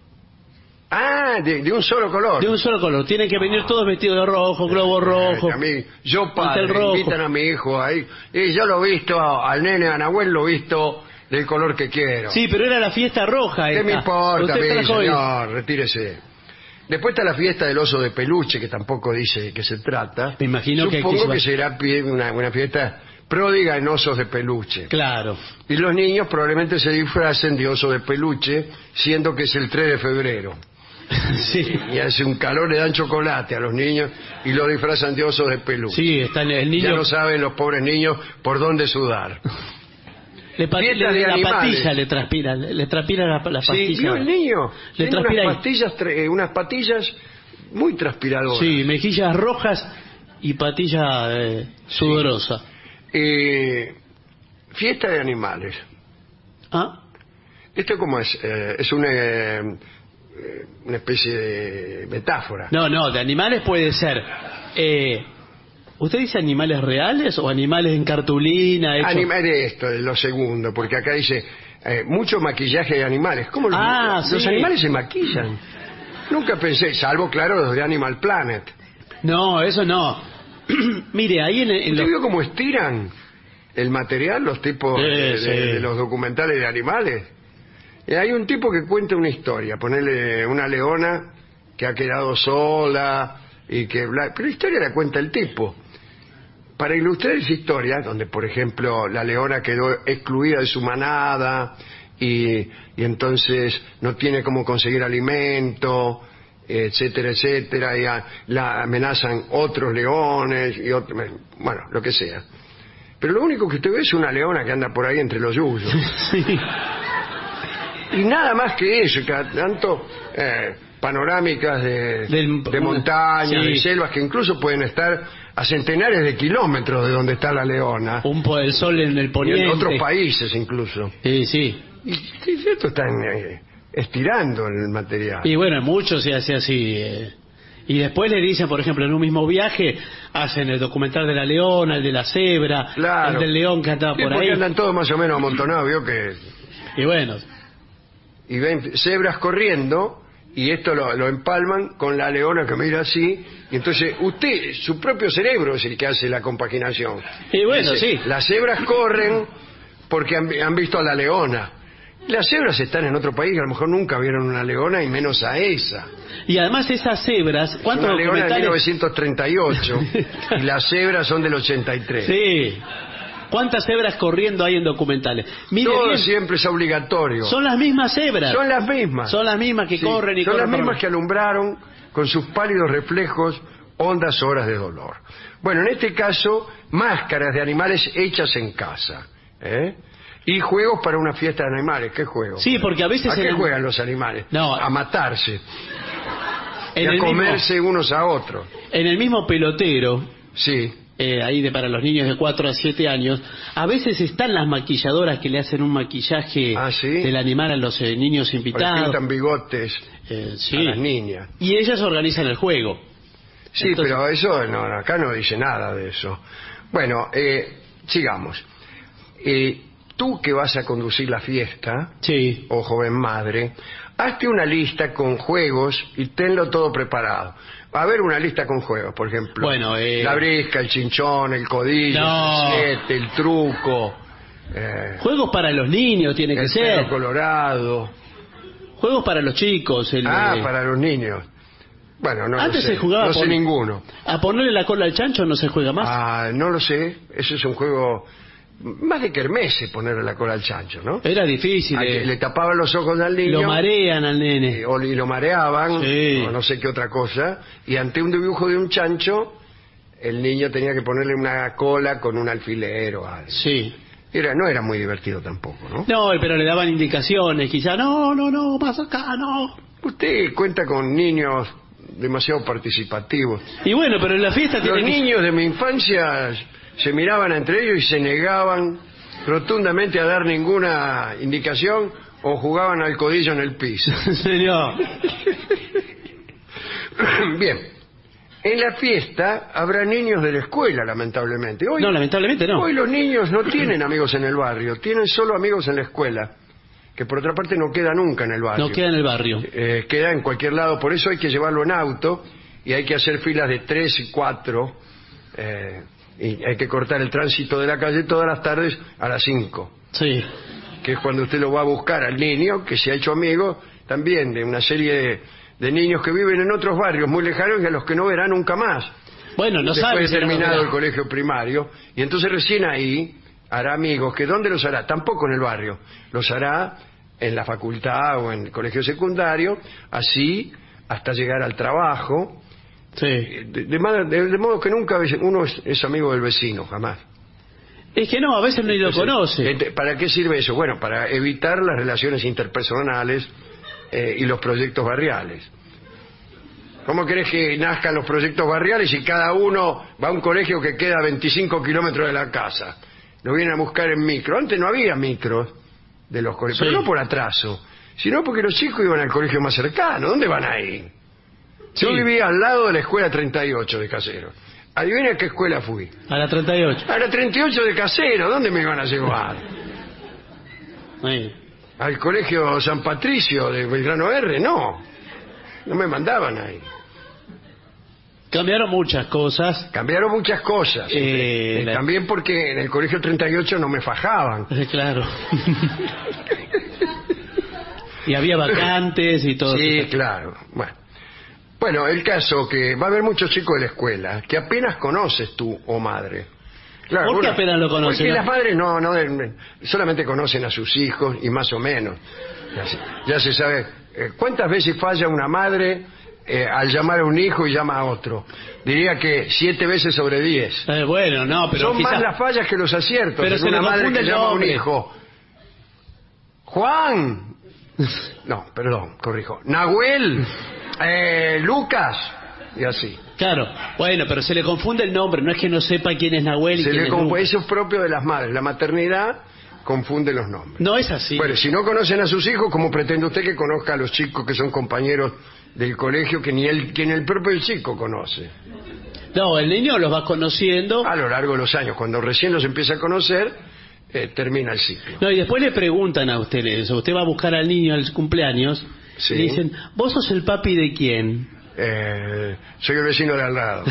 Ah, de, de un solo color. De un solo color. Tienen que venir todos vestidos de rojo, globo rojo. A mí, yo padre, pastel rojo. invitan a mi hijo ahí. Y yo lo he visto, al nene, a Nahuel lo he visto del color que quiero. Sí, pero era la fiesta roja. ¿Qué esta. me importa a Usted mí, trajo el- señor? Retírese. Después está la fiesta del oso de peluche, que tampoco dice de qué se trata. Me imagino que- Supongo que que, se va- será pie- una, una fiesta pródiga en osos de peluche. Claro. Y los niños probablemente se disfracen de oso de peluche, siendo que es el tres de febrero. Sí. Y hace un calor, le dan chocolate a los niños y los disfrazan de osos de peluche. Sí, está en el niño. Ya no saben los pobres niños por dónde sudar. Le, pa- Fiesta le- de la animales. patilla le transpira, le, le transpira la, la Sí, pastilla. y el niño Le tiene transpira ahí. unas pastillas, tra- eh, unas patillas muy transpiradoras. Sí, mejillas rojas y patilla eh, sudorosa. Eh, fiesta de animales. ¿Ah? ¿Esto cómo es? Eh, es una, eh, eh, una especie de metáfora. No, no, de animales puede ser. Eh, ¿Usted dice animales reales o animales en cartulina? hecho- Anima- de esto, de lo segundo, porque acá dice eh, mucho maquillaje de animales. ¿Cómo los, Ah, los sí. animales se maquillan? Nunca pensé, salvo claro los de Animal Planet. No, eso no. Mire, ahí en, en ¿Usted lo- vio cómo estiran el material los tipos Sí, de, de- sí. de los documentales de animales? Y hay un tipo que cuenta una historia, ponerle una leona que ha quedado sola y que bla- pero la historia la cuenta el tipo. Para ilustrar esa historia, donde por ejemplo la leona quedó excluida de su manada y, y entonces no tiene cómo conseguir alimento, etcétera, etcétera, y a- la amenazan otros leones y otros, bueno, lo que sea. Pero lo único que usted ve es una leona que anda por ahí entre los yuyos. Sí. Y nada más que eso, cada tanto eh, panorámicas de, Del- de montañas, sí. de selvas, que incluso pueden estar a centenares de kilómetros de donde está la leona, Un po del sol en el y poniente. en otros países incluso. Sí, sí. Y, y esto están eh, estirando el material. Y bueno, mucho se hace así. eh. Y después le dicen, por ejemplo, en un mismo viaje, hacen el documental de la leona, el de la cebra, Claro. el del león que andaba Sí, por porque ahí. andan todos más o menos amontonados, vio que Y bueno, y ven cebras corriendo y esto lo, lo empalman con la leona que mira así, y entonces usted, su propio cerebro es el que hace la compaginación. y bueno, Dice, sí. Las cebras corren porque han, han visto a la leona. Las cebras están en otro país que a lo mejor nunca vieron una leona y menos a esa. Y además esas cebras, ¿cuántos Una leona de documentales? mil novecientos treinta y ocho y las cebras son del ochenta y tres. Sí. ¿Cuántas cebras corriendo hay en documentales? Mire Todo bien, siempre es obligatorio. son las mismas cebras. Son las mismas. Son las mismas que Sí, corren y son corren. las mismas que alumbraron con sus pálidos reflejos hondas horas de dolor. Bueno, en este caso, máscaras de animales hechas en casa. ¿eh? Y juegos para una fiesta de animales. ¿Qué juegos? Sí, porque a veces ¿A en qué el- juegan los animales? No. A matarse. en y a el comerse unos a otros. Mismo, en el mismo pelotero, Sí. eh, ahí de para los niños de cuatro a siete años, a veces están las maquilladoras que le hacen un maquillaje Ah, ¿sí? del animal a los eh, niños O les invitados. pintan bigotes Eh, a sí. las niñas. Y ellas organizan el juego. Sí, Entonces- pero eso no, no, acá no dice nada de eso. Bueno, eh, sigamos. Eh, tú que vas a conducir la fiesta, Sí. o joven madre, hazte una lista con juegos y tenlo todo preparado. Va a haber una lista con juegos, por ejemplo. Bueno, eh, la brisca, el chinchón, el codillo, No. el casete, el truco, eh, Juegos para los niños tiene que el perro ser. colorado. Juegos para los chicos. El, Ah, eh, para los niños. Bueno, no Antes lo sé. se jugaba no sé por- ninguno. A ponerle la cola al chancho no se juega más. Ah, no lo sé. Ese es un juego más de kermesse, ponerle la cola al chancho, ¿no? Era difícil. A que eh. le tapaban los ojos al niño. Lo marean al y, nene. o, y lo mareaban, Sí. o no sé qué otra cosa. Y ante un dibujo de un chancho, el niño tenía que ponerle una cola con un alfiler o algo. Sí. Era, no era muy divertido tampoco, ¿no? No, pero le daban indicaciones, quizá, no, no, no, más acá, no. Usted cuenta con niños demasiado participativos. Y bueno, pero en la fiesta Los tiene que... niños de mi infancia se miraban entre ellos y se negaban rotundamente a dar ninguna indicación o jugaban al codillo en el piso. Señor. Bien, en la fiesta habrá niños de la escuela, lamentablemente. Hoy, No, lamentablemente no. hoy los niños no tienen amigos en el barrio, tienen solo amigos en la escuela, que por otra parte no queda nunca en el barrio. No queda en el barrio. Eh, queda en cualquier lado, por eso hay que llevarlo en auto y hay que hacer filas de tres y cuatro eh, y hay que cortar el tránsito de la calle todas las tardes a las cinco, Sí. que es cuando usted lo va a buscar al niño que se ha hecho amigo también de una serie de, de niños que viven en otros barrios muy lejanos y a los que no verá nunca más Bueno, no sabe después si de no terminado verá. el colegio primario, y entonces recién ahí hará amigos, que ¿dónde los hará? Tampoco en el barrio, los hará en la facultad o en el colegio secundario, así hasta llegar al trabajo, Sí. de, de ma- de- de modo que nunca uno es, es amigo del vecino, jamás. Es que no, a veces ni lo Entonces, conoce. este, ¿para qué sirve eso? Bueno, para evitar las relaciones interpersonales eh, y los proyectos barriales. ¿Cómo querés que nazcan los proyectos barriales si cada uno va a un colegio que queda a veinticinco kilómetros de la casa? Lo vienen a buscar en micro. Antes no había micros de los colegios, Sí. pero no por atraso, sino porque los chicos iban al colegio más cercano. ¿Dónde van a ir? Sí. Yo vivía al lado de la escuela treinta y ocho de Casero. Adivina a qué escuela fui. A la treinta y ocho. A la treinta y ocho de Casero. ¿Dónde me iban a llevar? Sí. ¿Al colegio San Patricio de Belgrano R? No. No me mandaban ahí. Cambiaron muchas cosas. Cambiaron muchas cosas. Eh, Eh, la- También porque en el colegio treinta y ocho no me fajaban. Eh, Claro. Y había vacantes y todo. Sí, claro. Bueno. Bueno, el caso que va a haber muchos chicos de la escuela que apenas conoces tú o madre. Claro, ¿Por qué bueno, apenas lo conocen? Porque ¿No? las madres no, no deben- solamente conocen a sus hijos y más o menos. Ya se, ya se sabe. eh, ¿Cuántas veces falla una madre eh, al llamar a un hijo y llama a otro? Diría que siete veces sobre diez. Eh, bueno, no, pero Son quizás... más las fallas que los aciertos. Pero en se una le madre confunde que el llama a un nombre. hijo. Juan. No, perdón, corrijo. Nahuel. Eh, Lucas. Y así. Claro, bueno, pero se le confunde el nombre, no es que no sepa quién es Nahuel y Se quién le es confu- Lucas. Eso es propio de las madres. La maternidad confunde los nombres. No es así. Bueno, si no conocen a sus hijos, ¿cómo pretende usted que conozca a los chicos que son compañeros del colegio que ni él, que ni el propio chico conoce? No, el niño los va conociendo. A lo largo de los años, cuando recién los empieza a conocer, eh, termina el ciclo. No, y después le preguntan a usted eso. Usted va a buscar al niño al cumpleaños. Sí. Y le dicen, ¿vos sos el papi de quién? Eh, soy el vecino de al lado.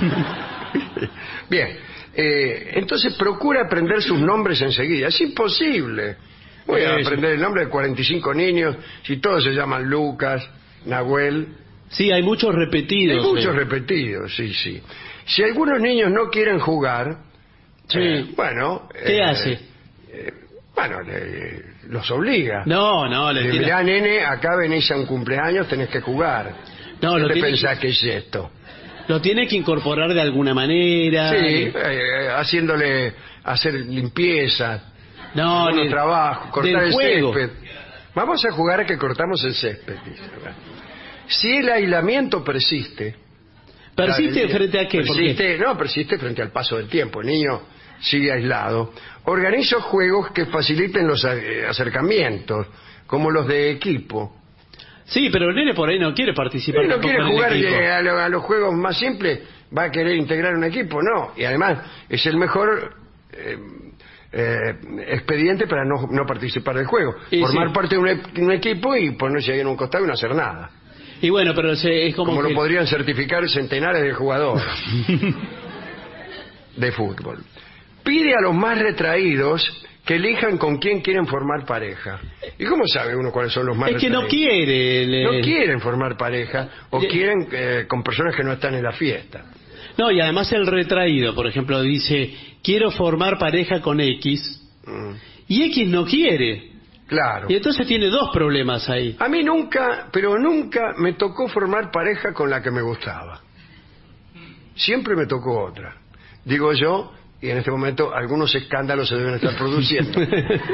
Bien, eh, entonces procura aprender sus nombres enseguida. Es imposible. Voy a Sí, sí. aprender el nombre de cuarenta y cinco niños si todos se llaman Lucas, Nahuel. Sí, hay muchos repetidos. Hay muchos eh. repetidos, sí, sí. Si algunos niños no quieren jugar, Sí. eh, bueno... ¿Qué eh, hace? eh, bueno, le- los obliga. No, no, le Le tira- dirá, nene, acá venís a un cumpleaños, tenés que jugar. No, ¿Qué lo te tiene, pensás que es esto? lo tiene que incorporar de alguna manera. Sí, eh, haciéndole hacer limpieza, No, algunos ni- trabajos, cortar del el juego. césped. Vamos a jugar a que cortamos el césped. dice, ¿verdad? Si el aislamiento persiste... ¿Persiste Claro, frente a qué? ¿Por qué? Persiste, no, persiste frente al paso del tiempo. El niño sigue aislado. Organizo juegos que faciliten los eh, acercamientos, como los de equipo. Sí, pero el nene por ahí no quiere participar. Él no tampoco quiere en el jugar equipo. eh, a, lo- a los juegos más simples, va a querer integrar un equipo, no. Y además es el mejor eh, eh, expediente para no, no participar del juego. Y Formar sí. parte de un, e- un equipo y ponerse ahí en un costado y no hacer nada. Y bueno, pero se- es como, Como que... lo podrían certificar centenares de jugadores de fútbol. pide a los más retraídos que elijan con quién quieren formar pareja. ¿Y cómo sabe uno cuáles son los más Es que retraídos? no quiere. Le... No quieren formar pareja o Le... quieren eh, con personas que no están en la fiesta. No, y además el retraído, por ejemplo, dice, quiero formar pareja con X, Mm. y X no quiere. Claro. Y entonces tiene dos problemas ahí. A mí nunca, pero nunca me tocó formar pareja con la que me gustaba. Siempre me tocó otra. Digo yo, y en este momento algunos escándalos se deben estar produciendo.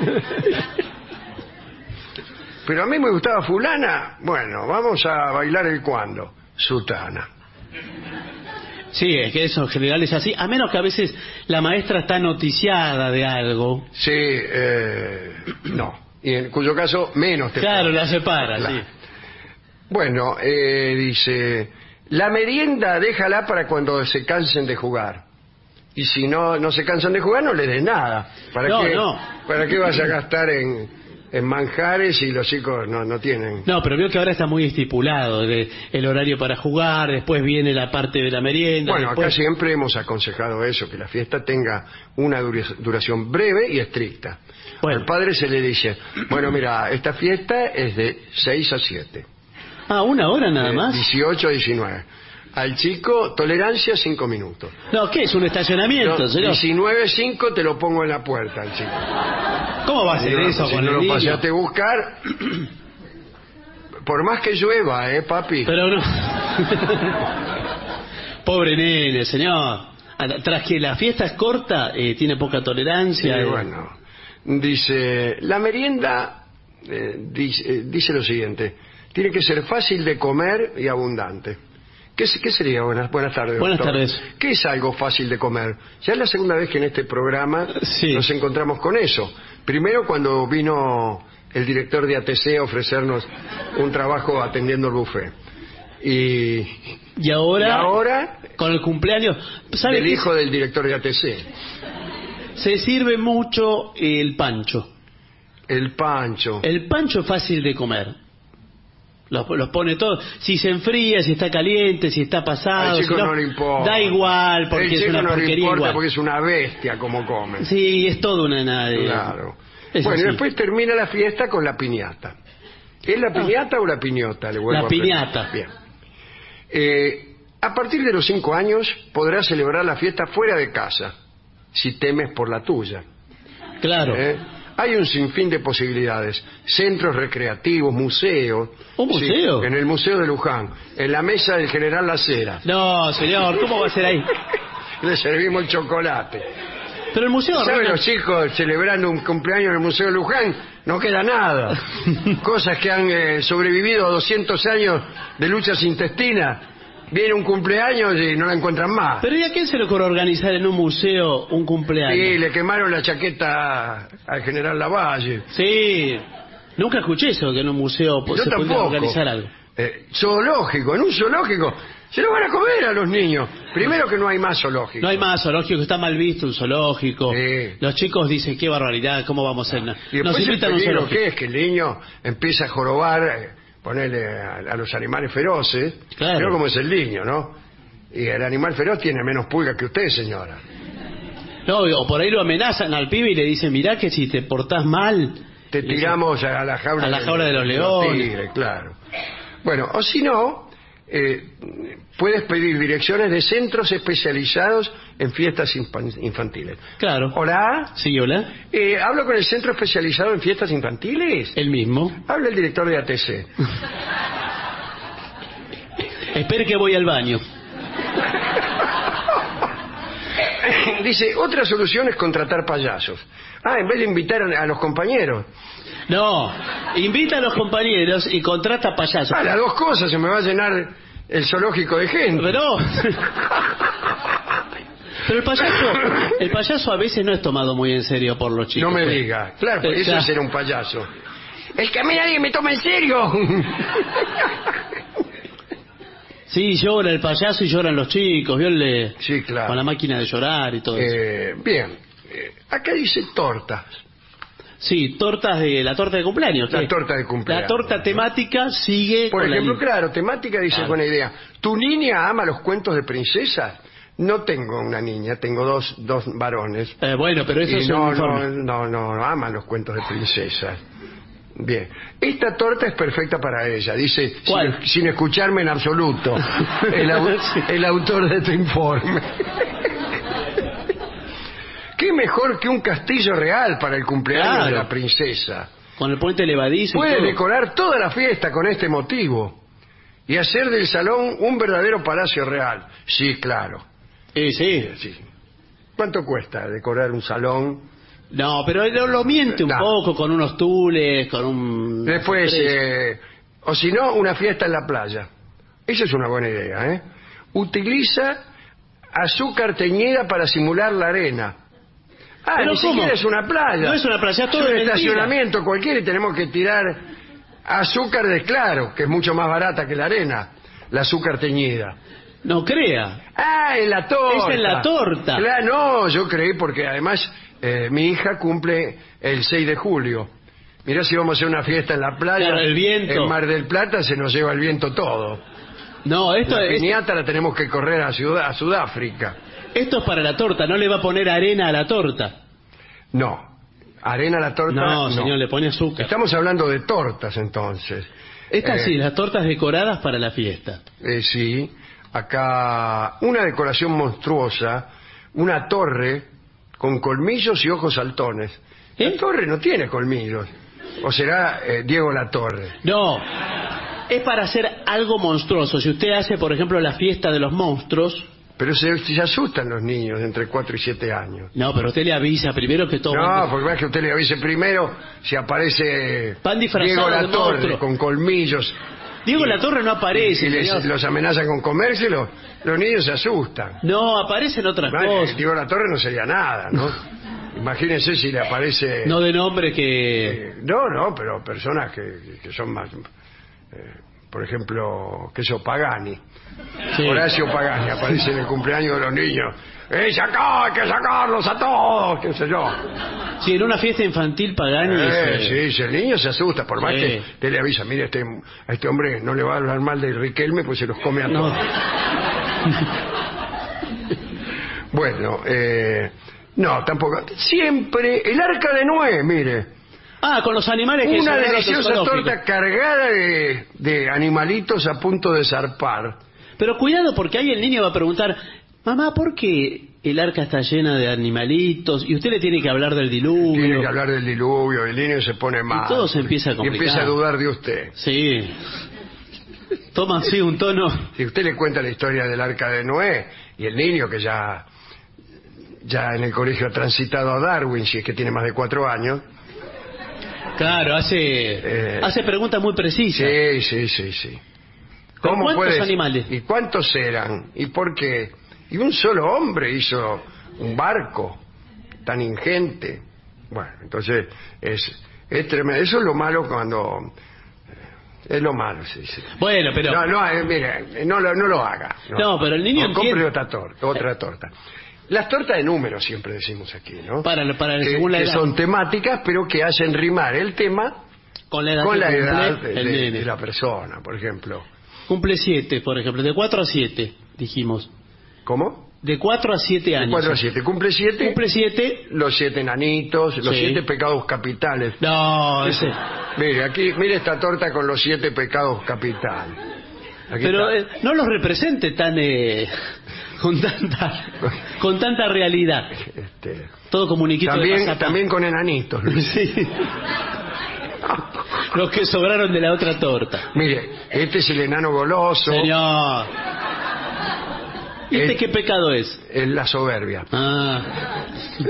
Pero a mí me gustaba fulana. Bueno, vamos a bailar el cuando. Sutana. Sí, es que eso en general es así, a menos que a veces la maestra está noticiada de algo. Sí, eh, no. Y en cuyo caso menos te Claro, pasa. la separa, Claro. sí. Bueno, eh, dice, la merienda déjala para cuando se cansen de jugar. Y si no no se cansan de jugar, no les des nada. ¿Para No, qué, no. ¿Para qué vas a gastar en, en manjares si los chicos no, no tienen? No, pero veo que ahora está muy estipulado de el horario para jugar, después viene la parte de la merienda. Bueno, después... acá siempre hemos aconsejado eso, que la fiesta tenga una dura- duración breve y estricta. Bueno. Al padre se le dice, bueno, mira, esta fiesta es de seis a siete. Ah, ¿una hora nada de más? dieciocho a diecinueve. Al chico, tolerancia cinco minutos. No, ¿qué es? ¿Un estacionamiento, No, señor? diecinueve a cinco te lo pongo en la puerta al chico. ¿Cómo va a hacer No, eso si con no el lo niño? pasaste a buscar, por más que llueva, ¿eh, papi? Pero no... Pobre nene, señor. Tras que la fiesta es corta, eh, tiene poca tolerancia. Sí, eh. bueno. Dice, la merienda, eh, dice, eh, dice lo siguiente, tiene que ser fácil de comer y abundante. ¿Qué, es- qué sería? Buenas, buenas tardes. Buenas doctor. tardes. ¿Qué es algo fácil de comer? Ya es la segunda vez que en este programa Sí. nos encontramos con eso. Primero cuando vino el director de A T C a ofrecernos un trabajo atendiendo el buffet. Y, Y ahora, y ahora con el cumpleaños, ¿sabe el qué? hijo del director de A T C. Se sirve mucho el pancho. El pancho. El pancho es fácil de comer. Los, los pone todos. Si se enfría, si está caliente, si está pasado. Al chico si no le importa. Da igual, porque El es chico una no le porquería importa igual. porque es una bestia como come. Sí, es todo una nadie. Claro. Es Bueno, y así. después termina la fiesta con la piñata. ¿Es la piñata o la piñota? Le vuelvo La a repetir. piñata. Bien. Eh, a partir de los cinco años podrás celebrar la fiesta fuera de casa, si temes por la tuya. Claro. ¿Eh? Hay un sinfín de posibilidades. Centros recreativos, museos. ¿Un Sí, museo? en el Museo de Luján, en la mesa del General Lacera. No, señor, ¿cómo va a ser ahí? Le servimos el chocolate. Pero el museo... ¿Saben arranca- los chicos celebrando un cumpleaños en el Museo de Luján? No queda nada. Cosas que han eh, sobrevivido a doscientos años de luchas intestinas. Viene un cumpleaños y no la encuentran más. Pero ¿y a quién se le ocurre organizar en un museo un cumpleaños? Y le quemaron la chaqueta al general Lavalle. Sí. Nunca escuché eso, que en un museo pues, Yo se pudiera tampoco. organizar algo. Eh, zoológico, en un zoológico se lo van a comer a los niños. Primero que no hay más zoológico. No hay más zoológico, está mal visto un zoológico. Sí. Los chicos dicen, qué barbaridad, ¿cómo vamos a hacer? Y Nos después el invitan a un peligro zoológico. que es que el niño empieza a jorobar, eh, ponerle a, a los animales feroces. Claro. Pero como es el niño, ¿no? Y el animal feroz tiene menos pulgas que usted, señora. No, o por ahí lo amenazan al pibe y le dicen, mirá que si te portás mal... Te le tiramos a la jaula, a la jaula de los leones. tigres, claro. Bueno, o si no, eh, puedes pedir direcciones de centros especializados en fiestas infan- infantiles. dicen, Claro. Hola, Sí, hola. eh, ¿hablo con el centro especializado en fiestas infantiles? El mismo. Habla el director de A T C. Espere que voy al baño. Dice, otra solución es contratar payasos. Ah, en vez de invitar a, a los compañeros. No, invita a los compañeros y contrata payasos. Ah, las dos cosas, se me va a llenar el zoológico de gente. Pero... Pero el payaso, el payaso a veces no es tomado muy en serio por los chicos. No me pues. diga. Claro, Eh, porque eso claro. es ser un payaso. Es que a mí nadie me toma en serio. Sí, llora el payaso y lloran los chicos, ¿vio? Le- Sí, claro. Con la máquina de llorar y todo eso. Eh, bien. Eh, acá dice tortas. Sí, tortas de la torta de cumpleaños. La ¿qué? torta de cumpleaños. La torta temática sigue Por con la ejemplo, línea. claro, temática dice Claro. buena idea. ¿Tu niña ama los cuentos de princesas? No tengo una niña, tengo dos, dos varones. Eh, bueno, pero eso Y es no, un informe. no, no, no, aman los cuentos de princesas. Bien. Esta torta es perfecta para ella, dice, ¿Cuál? sin, sin escucharme en absoluto, el, au- Sí. el autor de este informe. ¿Qué mejor que un castillo real para el cumpleaños Claro. de la princesa? Con el puente levadizo y Puede todo. decorar toda la fiesta con este motivo y hacer del salón un verdadero palacio real. Sí, claro. Sí, sí. Sí. ¿Cuánto cuesta decorar un salón? No, pero lo, lo miente un No. poco con unos tules, con un... Después, tres. eh, o si no, una fiesta en la playa. Esa es una buena idea, ¿eh? Utiliza azúcar teñida para simular la arena. Ah, ¿Pero ni cómo? siquiera es una playa. No es una playa, es todo un mentira. estacionamiento cualquiera y tenemos que tirar azúcar de claro, que es mucho más barata que la arena, la azúcar teñida. No crea. Ah, en la torta. Es en la torta. Claro, no, yo creí porque además eh, mi hija cumple el seis de julio. Mirá si vamos a hacer una fiesta en la playa. Claro, el viento. En Mar del Plata se nos lleva el viento todo. No, esto La es, piñata la tenemos que correr a, Ciudad, a Sudáfrica. esto es para la torta, no le va a poner arena a la torta. No, arena a la torta. No, señor, le pone azúcar. Estamos hablando de tortas entonces. Estas Eh, sí, las tortas decoradas para la fiesta. Eh, sí, acá una decoración monstruosa, una torre con colmillos y ojos saltones. ¿Eh? La torre no tiene colmillos. ¿O será eh, Diego La Torre? No, es para hacer algo monstruoso. Si usted hace, por ejemplo, la fiesta de los monstruos... Pero se, se asustan los niños de entre cuatro y siete años. No, pero usted le avisa primero que todo... No, porque es que usted le avise primero si aparece Van disfrazados Diego La de Torre monstruo. con colmillos Diego La Torre no aparece, y les- señor. los amenazan con comérselo. Los niños se asustan. No, aparecen otras Vale, cosas. Diego La Torre no sería nada, ¿no? Imagínense si le aparece... No de nombre que... Eh, no, no, pero personas que, que son más... eh, por ejemplo, que eso, Pagani. Sí. Horacio Pagani aparece en el cumpleaños de los niños. ¡Eh, sacá, hay que sacarlos a todos! ¿Qué sé yo? Sí, en una fiesta infantil Pagani... Eh, es, eh, sí, si el niño se asusta, por más Sí. que te le avisa, mire, este, a este hombre no le va a hablar mal de Riquelme, pues se los come a No. todos. Bueno, eh, no, tampoco. Siempre el arca de Noé, mire. Ah, con los animales que Una sobraron deliciosa zoológicos. torta cargada de, de animalitos a punto de zarpar. Pero cuidado, porque ahí el niño va a preguntar, mamá, ¿por qué el arca está llena de animalitos? Y usted le tiene que hablar del diluvio. Tiene que hablar del diluvio, el niño se pone mal. todo se empieza a Y complicar. empieza a dudar de usted. Sí. Toma así un tono... Si usted le cuenta la historia del arca de Noé y el niño que ya, ya en el colegio ha transitado a Darwin, si es que tiene más de cuatro años. Claro, hace Eh, hace preguntas muy precisas. Sí, sí, sí, sí. ¿Pero cuántos puedes- animales? ¿Y cuántos eran? ¿Y por qué? Y un solo hombre hizo un barco tan ingente. Bueno, entonces es, es tremendo. Eso es lo malo cuando... Es lo malo, sí, sí. Bueno, pero... No, no, eh, mire, no, lo- no lo haga. No, pero el niño No, compre entiende. otra torta, otra torta. Las tortas de números siempre decimos aquí, ¿no? Para, para que, según la que edad. son temáticas, pero que hacen rimar el tema Con la edad, con que la cumple edad de, el de- nene. de la persona, por ejemplo. Cumple siete, por ejemplo, de cuatro a siete, dijimos. ¿Cómo? De cuatro a siete años. cuatro a siete. Cumple siete. Cumple siete. Los siete enanitos, los Sí. siete pecados capitales. No, ese... Mire, aquí, mire esta torta con los siete pecados capitales. Aquí Pero está. eh, no los represente tan... eh, con tanta con tanta realidad. Este, Todo comuniquito de también, mazapán. también con enanitos. Luis. Sí. Los que sobraron de la otra torta. Mire, este es el enano goloso, Señor. ¿Y este Eh, qué pecado es? es la soberbia. Ah.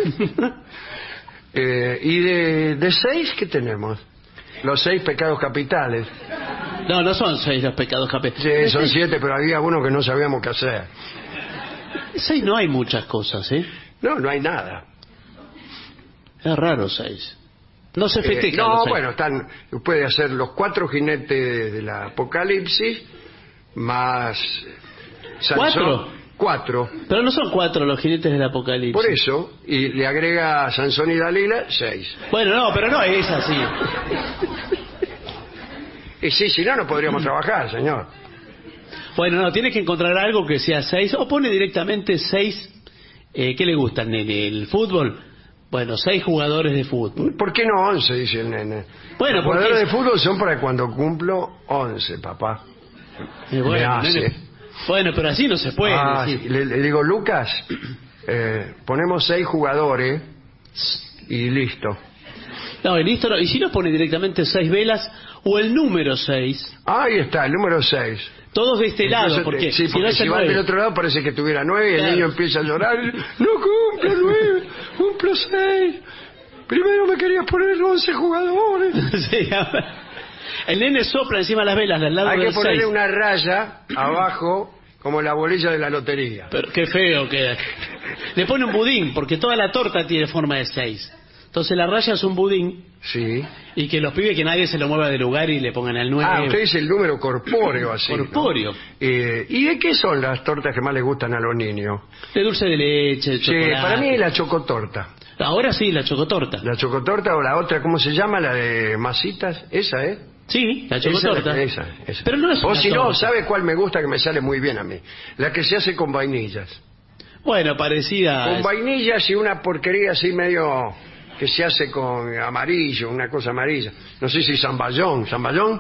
Eh, y de, de seis, ¿qué tenemos? Los seis pecados capitales. No, no son seis los pecados capitales. Sí, son siete, pero había uno que no sabíamos qué hacer. Seis no hay muchas cosas, ¿eh? No, no hay nada. Es raro seis. No se Eh, festeja. no, los seis. bueno, están, puede hacer los cuatro jinetes del Apocalipsis, más Sansón. ¿Cuatro? Cuatro. Pero no son cuatro los jinetes del apocalipsis. Por eso, y le agrega Sansón y Dalila, seis. Bueno, no, pero no es así. Y sí, si no, no podríamos trabajar, señor. Bueno, no, tienes que encontrar algo que sea seis, o pone directamente seis. Eh, ¿Qué le gusta al nene? ¿El fútbol? Bueno, seis jugadores de fútbol. ¿Por qué no once? Dice el nene. Bueno, Los porque jugadores es- de fútbol son para cuando cumplo once, papá. Eh, bueno, Me hace. nene, bueno, pero así no se puede Ah, decir. sí. le, le digo, Lucas, eh, ponemos seis jugadores y listo. No, y listo, no. Y si no pone directamente seis velas o el número seis, Ahí está, el número seis. todos de este lado, porque, sí, si porque no es si el va nueve. del otro lado parece que tuviera nueve y el Claro. niño empieza a llorar. No cumplo nueve, cumplo seis. Primero me querías poner once jugadores. Sí, el nene sopla encima de las velas del lado Hay que del ponerle seis. una raya abajo como la bolilla de la lotería. Pero qué feo queda. Le pone un budín, porque toda la torta tiene forma de seis. Entonces la raya es un budín Sí. y que los pibes que nadie se lo mueva de lugar y le pongan el nueve. Ah, usted dice el número corpóreo así. ¿no? Corpóreo. Eh, ¿Y de qué son las tortas que más les gustan a los niños? De dulce de leche, de Sí, chocolate. para mí la chocotorta. Ahora sí, la chocotorta. La chocotorta o la otra, ¿cómo se llama? La de masitas. Esa, ¿eh? Sí, la chocotorta. Esa, esa, esa. Pero no es O una si no, torta. ¿sabe cuál me gusta que me sale muy bien a mí? La que se hace con vainillas. Bueno, parecida. Con vainillas y una porquería así medio que se hace con amarillo, una cosa amarilla. No sé si zamballón. ¿Zamballón?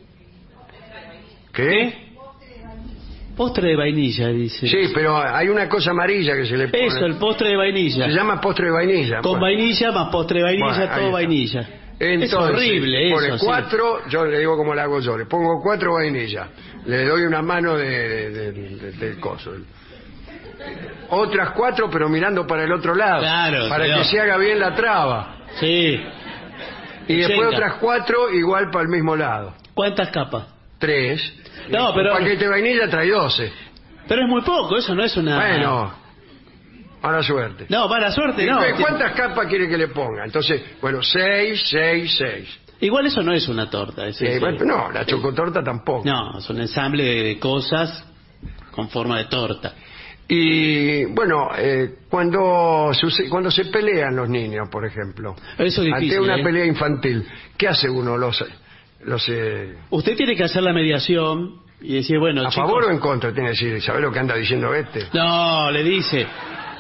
¿Qué? Postre de vainilla, dice. Sí, pero hay una cosa amarilla que se le pone. Eso, el postre de vainilla. Se llama postre de vainilla. Con Bueno. vainilla más postre de vainilla, Bueno, ahí todo está. vainilla. Entonces, es horrible pone eso. sí. cuatro, yo le digo como le hago yo, le pongo cuatro vainillas, le doy una mano de, de- de- de- del coso. Otras cuatro, pero mirando para el otro lado, Claro, para señor. que se haga bien la traba. Sí. Y después ochenta. otras cuatro igual para el mismo lado. ¿Cuántas capas? Tres. No, pero- Un paquete de vainilla trae doce. Pero es muy poco, eso no es una... Bueno, mala suerte. No, mala suerte, no. ¿Cu- ¿Cuántas capas quiere que le ponga? Entonces, bueno, seis, seis, seis. Igual eso no es una torta. Es, Eh, es- bueno, no, la chocotorta tampoco. No, es un ensamble de cosas con forma de torta. Y bueno, eh, cuando, suce- cuando se pelean los niños, por ejemplo, Eso es difícil, ante una ¿eh? pelea infantil, ¿qué hace uno? Los, los eh, Usted tiene que hacer la mediación y decir, bueno, ¿A chicos... favor o en contra? Tiene que decir, ¿sabés lo que anda diciendo este? No, le dice.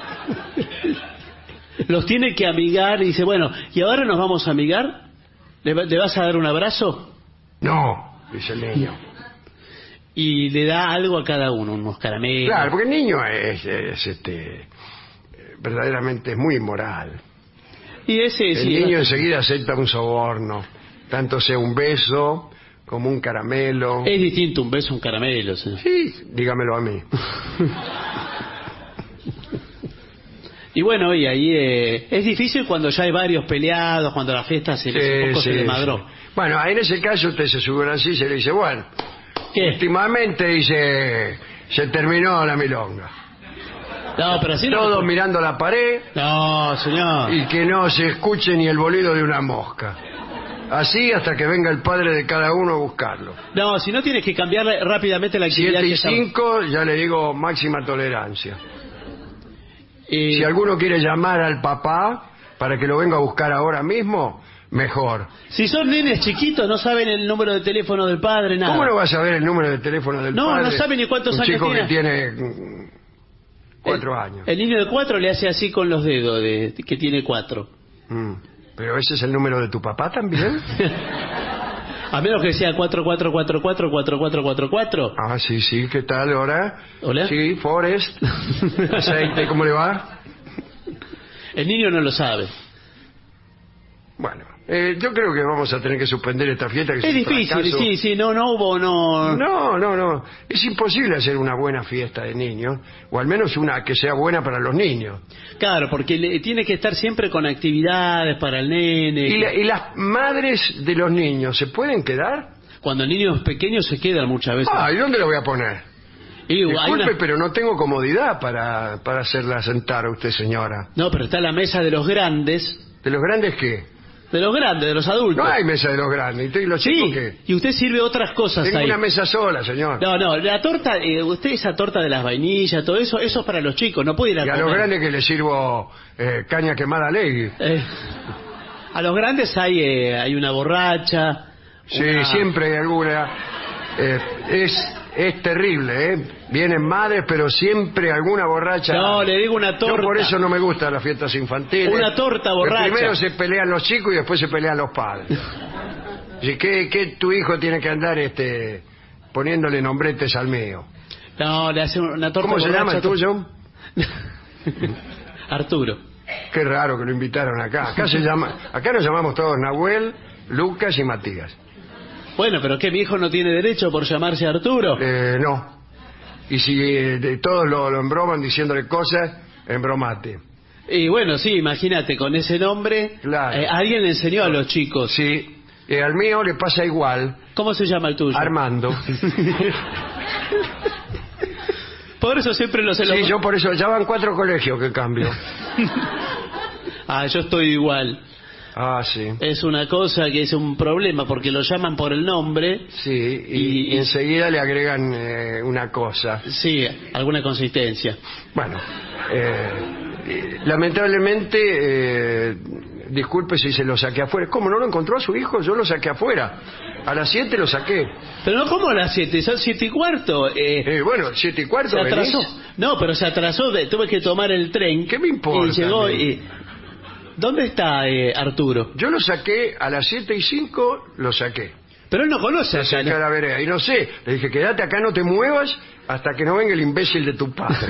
Los tiene que amigar y dice, bueno, ¿y ahora nos vamos a amigar? ¿Le, va- le vas a dar un abrazo? No, dice el niño. Y le da algo a cada uno, unos caramelos. Claro, porque el niño es, es, este, eh, verdaderamente es muy inmoral. Y ese El sí, niño es, enseguida acepta un soborno, tanto sea un beso como un caramelo. es distinto un beso a un caramelo. señor. Sí, dígamelo a mí. Y bueno, y ahí eh, es difícil cuando ya hay varios peleados, cuando la fiesta se, Sí, un poco se sí, desmadró. sí. Bueno, en ese caso usted se sube a la silla y le dice, bueno, ¿Qué? últimamente dice, se terminó la milonga. No, pero así no... Todos mirando la pared No, señor. y que no se escuche ni el bolido de una mosca. Así hasta que venga el padre de cada uno a buscarlo. No, si no tienes que cambiar rápidamente la actividad. Siete y que está- cinco, ya le digo máxima tolerancia. Eh, Si alguno quiere llamar al papá para que lo venga a buscar ahora mismo, mejor. Si son nenes chiquitos, no saben el número de teléfono del padre, nada. ¿Cómo no va a saber el número de teléfono del No, padre? no sabe ni cuántos Un años chico tiene. que tiene mm, cuatro el, años. El niño de cuatro le hace así con los dedos, de, que tiene cuatro. Mm. ¿Pero ese es el número de tu papá también? A menos que sea cuatro cuatro cuatro cuatro cuatro cuatro cuatro cuatro. Ah, sí, sí, ¿qué tal ahora? Hola. Sí, Forrest. Aceite, ¿cómo le va? El niño no lo sabe. Bueno, eh, yo creo que vamos a tener que suspender esta fiesta. Que Es un difícil, fracaso. sí, sí, no, no hubo, no... No, no, no. Es imposible hacer una buena fiesta de niños, o al menos una que sea buena para los niños. Claro, porque le- tiene que estar siempre con actividades para el nene. ¿Y, la- y las madres de los niños se pueden quedar? Cuando el niño es pequeño se quedan muchas veces. Ah, ¿y dónde lo voy a poner? Y hay Disculpe, una- pero no tengo comodidad para, para hacerla sentar a usted, señora. No, pero está la mesa de los grandes. ¿De los grandes qué? De los grandes, de los adultos. No hay mesa de los grandes. ¿Y los chicos Sí, qué? y usted sirve otras cosas Tengo ahí. una mesa sola, señor. No, no, la torta, eh, usted esa torta de las vainillas, todo eso, eso es para los chicos, no puede ir a Y a comer. los grandes que les sirvo eh, caña quemada alegre. Eh, a los grandes hay, eh, hay una borracha. Sí, una- siempre hay alguna. Eh, es es terrible, ¿eh? Vienen madres, pero siempre alguna borracha. No, le digo una torta. Yo por eso no me gustan las fiestas infantiles. Una torta borracha. Que primero se pelean los chicos y después se pelean los padres. Así que, que tu hijo tiene que andar este poniéndole nombretes al mío. No, le hace una torta ¿Cómo borracha. se llama el tuyo? Arturo. Qué raro que lo invitaron acá. Acá se llama, acá nos llamamos todos Nahuel, Lucas y Matías. Bueno, pero ¿qué, mi hijo no tiene derecho por llamarse Arturo? Eh, no. Y si eh, de, todos lo, lo embroman diciéndole cosas, embromate. Y bueno, sí, imagínate, con ese nombre, Claro. eh, alguien le enseñó a los chicos. Sí. Eh, al mío le pasa igual. ¿Cómo se llama el tuyo? Armando. Por eso siempre lo sé. Sí, lo... yo por eso, ya van cuatro colegios que cambio. Ah, yo estoy igual. Ah, sí. Es una cosa que es un problema porque lo llaman por el nombre. Sí, y, Y- y enseguida le agregan eh, una cosa. Sí, alguna consistencia. Bueno, eh, eh, lamentablemente, eh, disculpe si se lo saqué afuera. ¿Cómo no lo encontró a su hijo? Yo lo saqué afuera. A las siete lo saqué. Pero no como a las siete, son siete y cuarto. Eh, Eh, bueno, siete y cuarto. se venís. atrasó. No, pero se atrasó, de- tuve que tomar el tren. ¿Qué me importa? Y llegó y... ¿Dónde está eh, Arturo? Yo lo saqué a las siete y cinco, lo saqué. Pero él no conoce acá, Acá a ¿no? la vereda. Y no sé, le dije, quédate acá, no te muevas hasta que no venga el imbécil de tu padre.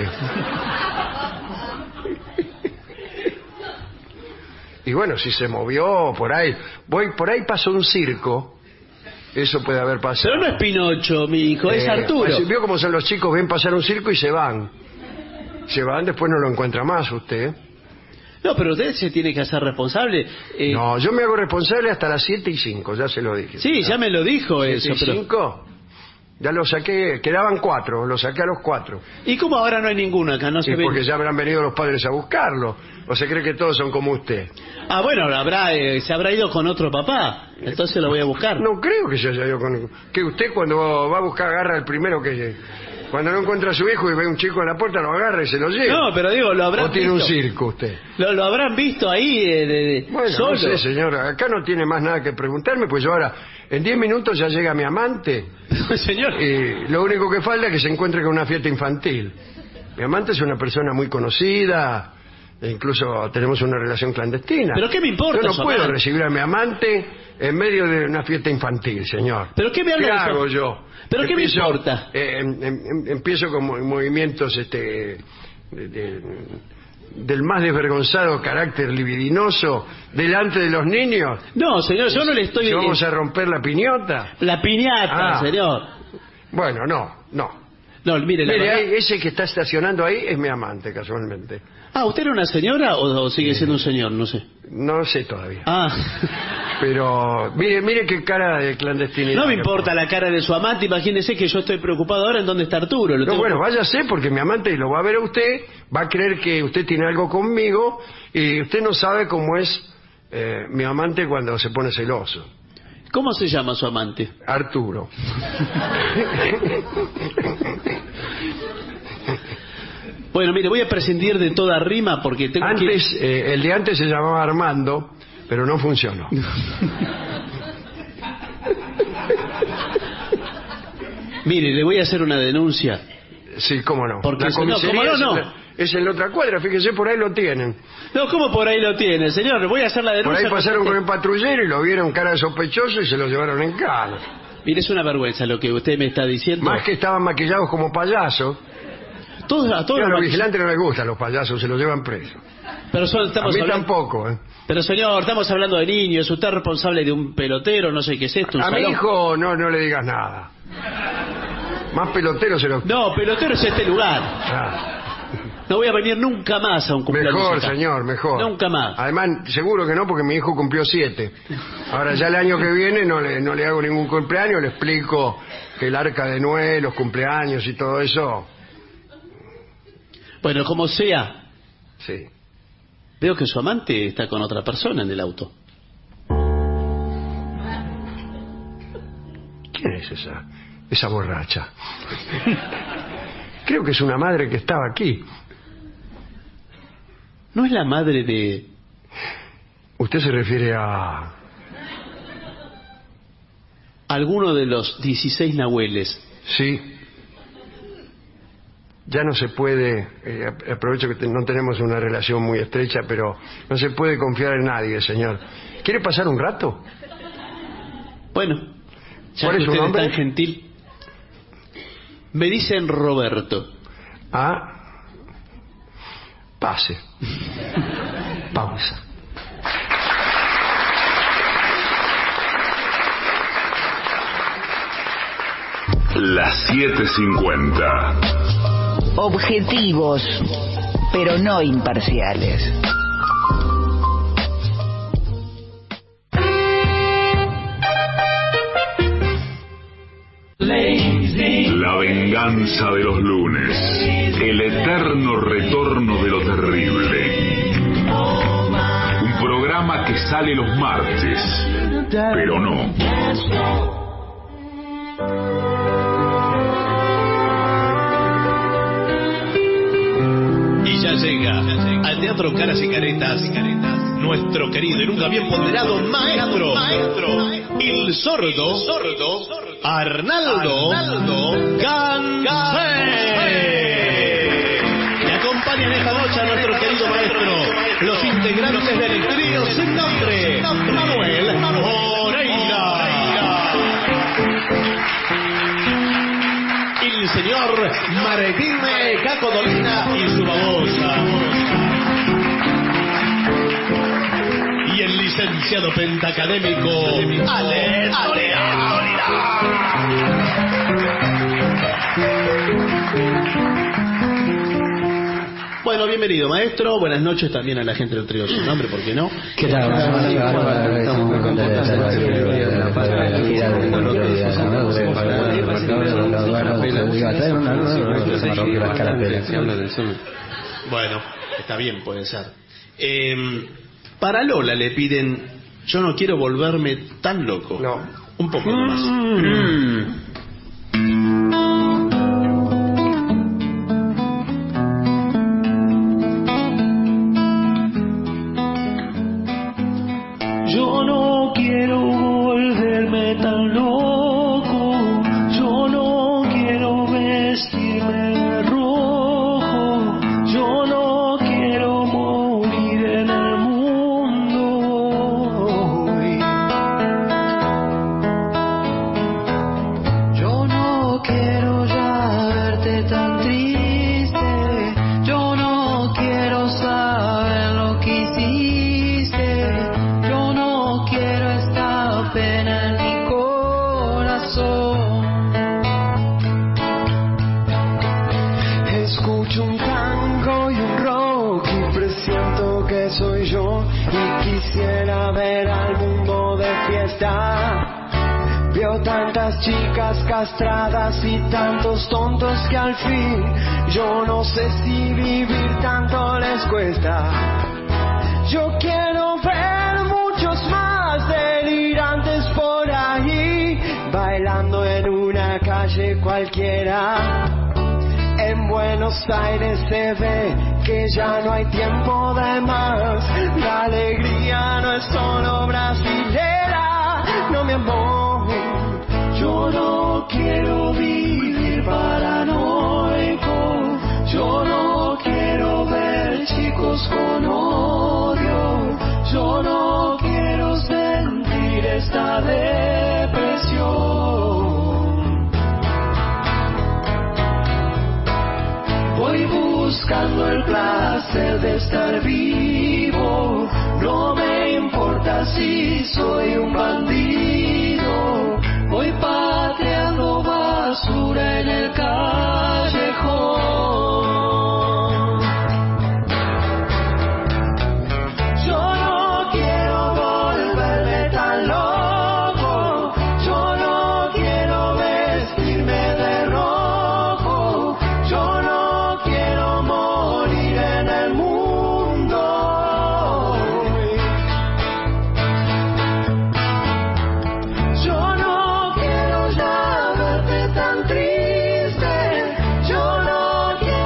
Y bueno, si se movió por ahí, voy por ahí pasó un circo, eso puede haber pasado. Pero no es Pinocho, mi hijo, es Eh, Arturo. pues, vio cómo son los chicos, ven pasar un circo y se van. Se van, después no lo encuentra más usted. No, pero usted se tiene que hacer responsable. Eh, No, yo me hago responsable hasta las siete y cinco, ya se lo dije. Sí, ya me lo dijo siete eso, y pero... cinco, ya lo saqué, quedaban cuatro, lo saqué a los cuatro. ¿Y cómo ahora no hay ninguno acá? No se Y ve. porque ya habrán venido los padres a buscarlo. ¿O se cree que todos son como usted? Ah, bueno, habrá, eh, se habrá ido con otro papá. Entonces lo voy a buscar. No creo que se haya ido con... Que usted cuando va a buscar agarra el primero que... Cuando no encuentra a su hijo y ve un chico en la puerta, lo agarra y se lo lleva. No, pero digo, lo habrán ¿O tiene visto. un circo usted? Lo, lo habrán visto ahí eh, de, de- Bueno, solo. no sé, señora. Acá no tiene más nada que preguntarme, pues yo ahora, en diez minutos ya llega mi amante. Señor. Y lo único que falta es que se encuentre con una fiesta infantil. Mi amante es una persona muy conocida, e incluso tenemos una relación clandestina. ¿Pero qué me importa Yo no su puedo amante? recibir a mi amante en medio de una fiesta infantil, señor. ¿Pero qué me habla ¿Qué de eso? hago yo? ¿Pero qué me Empiezo, importa? eh, em- em- empiezo con mo- movimientos este de- de- del más desvergonzado carácter libidinoso delante de los niños. No, señor, yo no le estoy... Si vamos a romper la piñata. La piñata, Ah. señor. Bueno, no, no. No, mire, la Mire, verdad- ahí, ese que está estacionando ahí es mi amante, casualmente. Ah, ¿usted era una señora o, o sigue siendo un señor? No sé. No sé todavía. Ah, Pero, mire, mire qué cara de clandestinidad. no me que importa la cara de su amante. Imagínese que yo estoy preocupado ahora en dónde está Arturo. Lo No, tengo bueno, que- váyase porque mi amante lo va a ver a usted, va a creer que usted tiene algo conmigo y usted no sabe cómo es eh, mi amante cuando se pone celoso. ¿Cómo se llama su amante? Arturo. Bueno, mire, voy a prescindir de toda rima porque tengo Antes, eh, el de antes se llamaba Armando, pero no funcionó. que... Mire, le voy a hacer una denuncia. Sí, cómo no. Porque La si no, comisaría ¿cómo no, es en no? la- es en la otra cuadra, fíjese, por ahí lo tienen. No, ¿cómo por ahí lo tiene, señor? Le voy a hacer la Por denuncia. ahí pasaron porque- con el patrullero y lo vieron cara de sospechoso y se lo llevaron en cana. Mire, es una vergüenza lo que usted me está diciendo. Más que estaban maquillados como payasos. Todos, a todos A los los maquill- vigilantes no les gustan los payasos, se los llevan presos. Pero son- A estamos mí hablando... tampoco, ¿eh? Pero señor, estamos hablando de niños. Usted es responsable de un pelotero, no sé qué es esto. Un A mi salón. hijo no, no le digas nada. Más pelotero se lo... No, pelotero es este lugar. Ah, No voy a venir nunca más a un cumpleaños. mejor, acá. señor, mejor. Nunca más. Además, seguro que no, porque mi hijo cumplió siete. Ahora ya el año que viene no le, no le hago ningún cumpleaños, le explico que el arca de Noé, los cumpleaños y todo eso. Bueno, como sea, Sí. veo que su amante está con otra persona en el auto. ¿Quién es esa, esa borracha? Creo que es una madre que estaba aquí. ¿No es la madre de... Usted se refiere a... alguno de los dieciséis nahueles? Sí, ya no se puede, eh, aprovecho que te, no tenemos una relación muy estrecha, pero no se puede confiar en nadie, señor. ¿Quiere pasar un rato? Bueno, ya ¿cuál que es su usted nombre? es tan gentil. Me dicen Roberto. Ah, pase. Pausa. Las siete cincuenta. Objetivos, pero no imparciales. La venganza de los lunes. El eterno retorno de lo terrible. Un programa que sale los martes, pero no. Y ya llega al Teatro Caras y Caretas nuestro querido y nunca bien ponderado maestro, maestro el sordo, sordo Arnaldo, Arnaldo Gansé. Le acompañan esta noche a nuestro querido maestro, los integrantes del trío sin nombre, Manuel Moreira, el señor Martín Caco Dolina y su babosa, y el licenciado pentacadémico Ale Dolina. Bueno, bienvenido maestro, buenas noches también a la gente del trío sin nombre, ¿por qué no? ¿Qué tal? Estamos muy contentos de la patria, Bueno, está bien, puede ser. Eh, para Lola le piden, yo no quiero volverme tan loco. No. Un poco más. Mm. Yo no quiero volverme tan loco, yo no quiero vestirme de rojo, yo no quiero morir en el mundo hoy. Yo no quiero ya verte tan triste, yo no quiero saber lo que hiciste, yo no quiero esta pena en mi corazón. Escucho un tango y un rock y presiento que soy yo y quisiera ver al mundo de fiesta. Veo tantas chicas castradas y tantos tontos que al fin yo no sé si vivir tanto les cuesta. Yo quiero ver muchos más delirantes por ahí, bailando en una calle cualquiera. En Buenos Aires se ve que ya no hay tiempo de más. La alegría no es solo brasilera, no mi amor. Yo no quiero vivir paranoico, yo no quiero ver chicos con odio, yo no quiero sentir esta depresión. Voy buscando el placer de estar vivo, no me importa si soy un bandido. Voy pateando basura en el callejón. Yo no quiero volverme tan loco, yo no quiero vestirme de rojo, yo no quiero morir en el mundo hoy. Yo no quiero ya verte tan triste, yo no quiero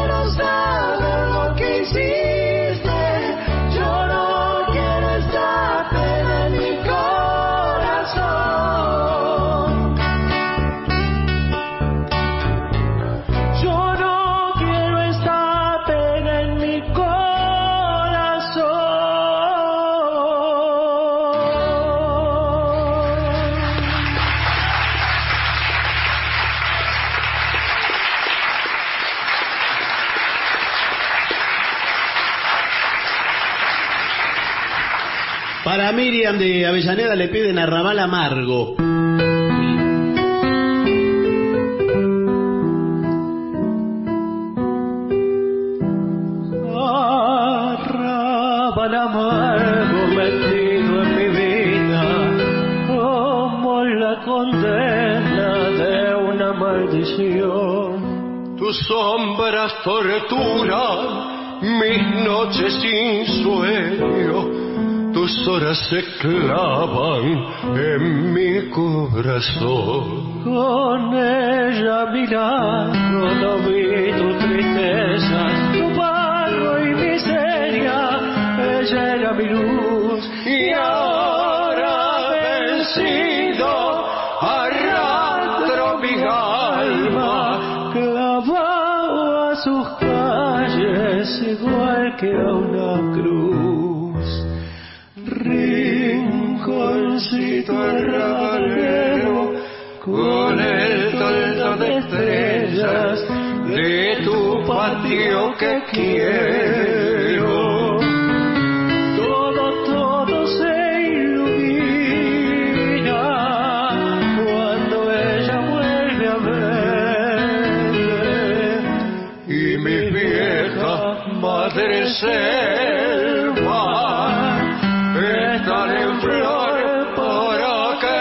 Para Miriam de Avellaneda le piden Arrabal Amargo. Arrabal amargo metido en mi vida, como la condena de una maldición. Tus sombras torturan mis noches sin sueño. Tus horas se clavan en mi corazón. Con ella milagro no vi tu tristeza, tu barro y miseria. Ella era mi luz y ahora vencido arrastro mi alma clavado a sus calles igual que a una cruz. Rinconcito arrabalero con el toldo de estrellas de tu patio que quiero. Todo, todo se ilumina cuando ella vuelve a verme. Y mi vieja madre selva están en flor para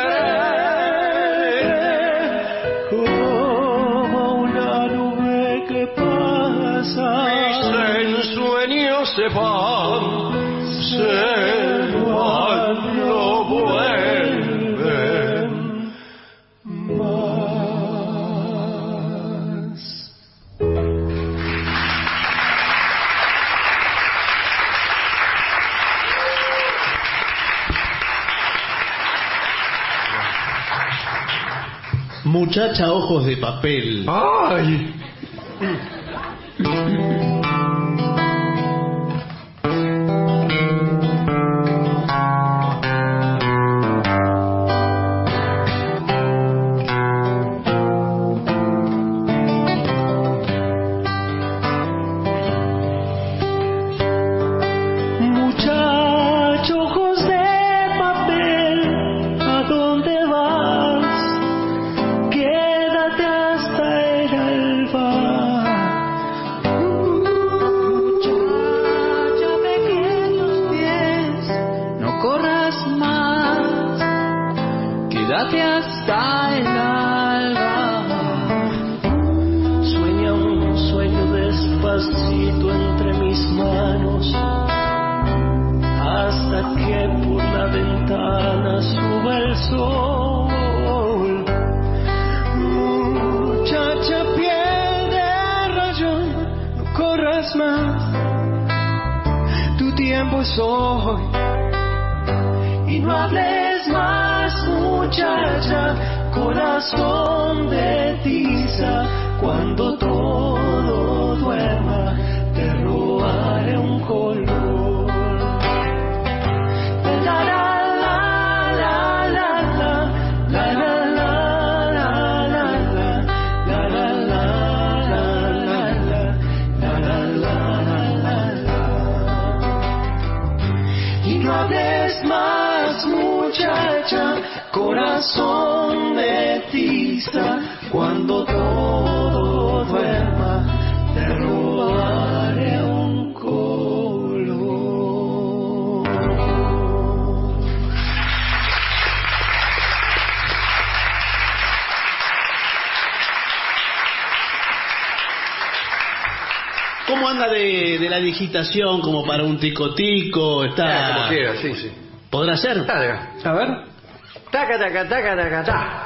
querer, como una nube que pasa. Mis ensueños se van, se van, no vuelven más. Muchacha ojos de papel. ¡Ay! Muchacho ojos de papel, ¿a dónde vas? Quédate hasta el alba. Muchacha, pequeños pies, no corras más, quédate hasta el alba. Sueña un sueño despacito entre mis manos, hasta que por la ventana suba el sol. Muchacha piel de rayón, no corras más, tu tiempo es hoy. Y no hables más, muchacha, corazón de tiza. Cuando todo duerma, te robaré un color. La la la la la la la la la la la la la la la la la. Y no hables más, muchacha, corazón de tiza. Cuando todo duerma, te robaré un color. ¿Cómo anda de, de la digitación como para un tico-tico? Está... Como quiera, sí, sí. ¿Podrá ser? Dale. A ver. Taca, taca, taca, taca, taca.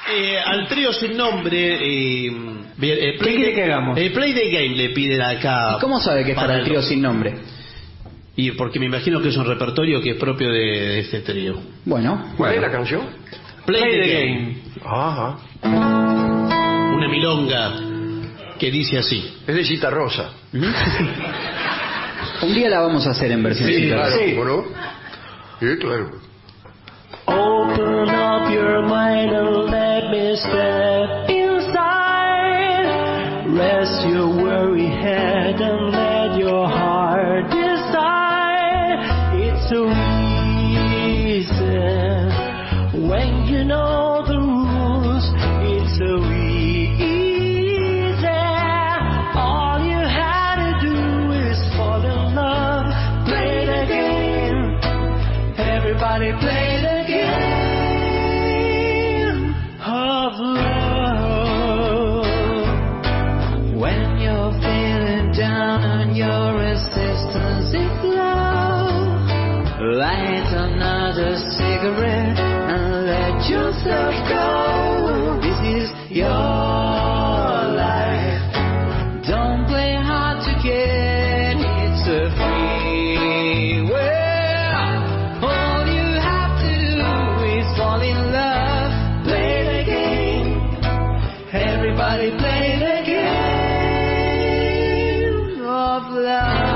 Eh, al trío sin nombre... Eh, bien, eh, ¿Qué quiere que hagamos? El Play the Game le piden acá... ¿Y cómo sabe que es para el trío sin nombre? Y porque me imagino que es un repertorio que es propio de, de este trío. Bueno. ¿Cuál es la canción? Play, Play the, the game. game. Ajá. Una milonga que dice así. Es de Cita Rosa. Un día la vamos a hacer en versión Sí, Cita claro, Rosa. ¿cómo no? Sí, claro. Open up your mind and let me step inside. Rest your worry head and let your heart decide. It's so easy when you know the rules. It's so easy. All you had to do is fall in love. Play the game. Everybody play the game of love. When you're feeling down and your resistance is low, light another cigarette and let yourself go. This is your life. Don't play hard to get. It's a free will. All you have to do is fall in love. Play the game. Everybody play the game of love.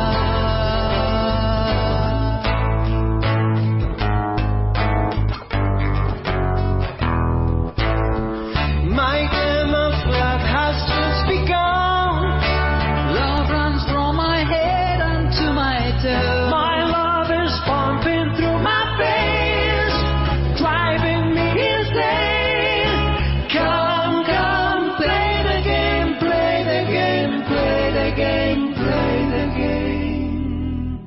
My game of love has just begun. Love runs from my head onto my toe. My love is pumping through my veins, driving me insane. Come, come, play the game, play the game, play the game, play the game.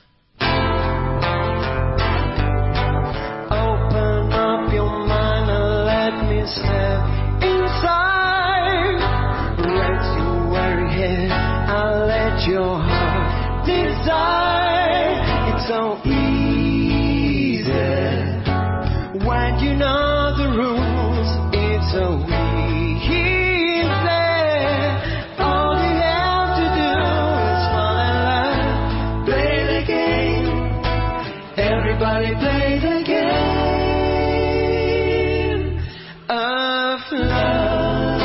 Open up your mind and let me step inside. Let your worry head and let your heart desire. It's so easy when you know the rules. It's so easy. All you have to do is fall in love. Play the game. Everybody play the game of love.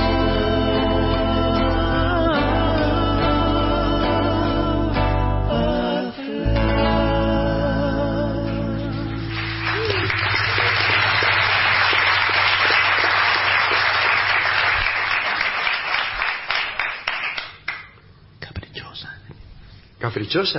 Of Caprichosa. ¿Caprichosa?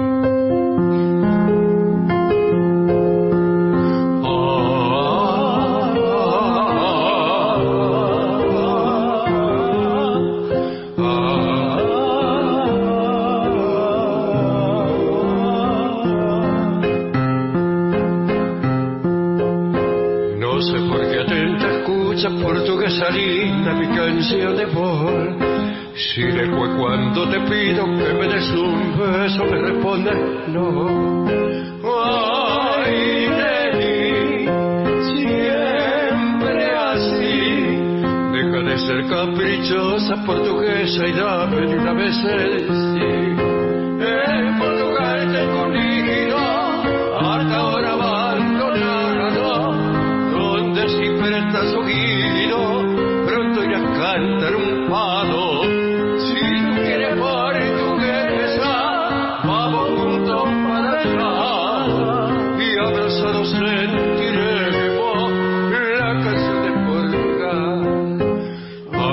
No sé por qué atenta escucha portuguesa linda mi canción de amor. Si después cuando te pido que me des un beso me respondes no. Ay, Nelly, siempre así. Deja de ser caprichosa portuguesa y dame de una vez el sí. En Portugal tengo un nido, hasta ahora abandonado, donde siempre estás oído, pronto irás a cantar un fado. Si tú quieres portuguesa, vamos juntos para allá, y abrazados sentiremos la canción de Portugal. Ah,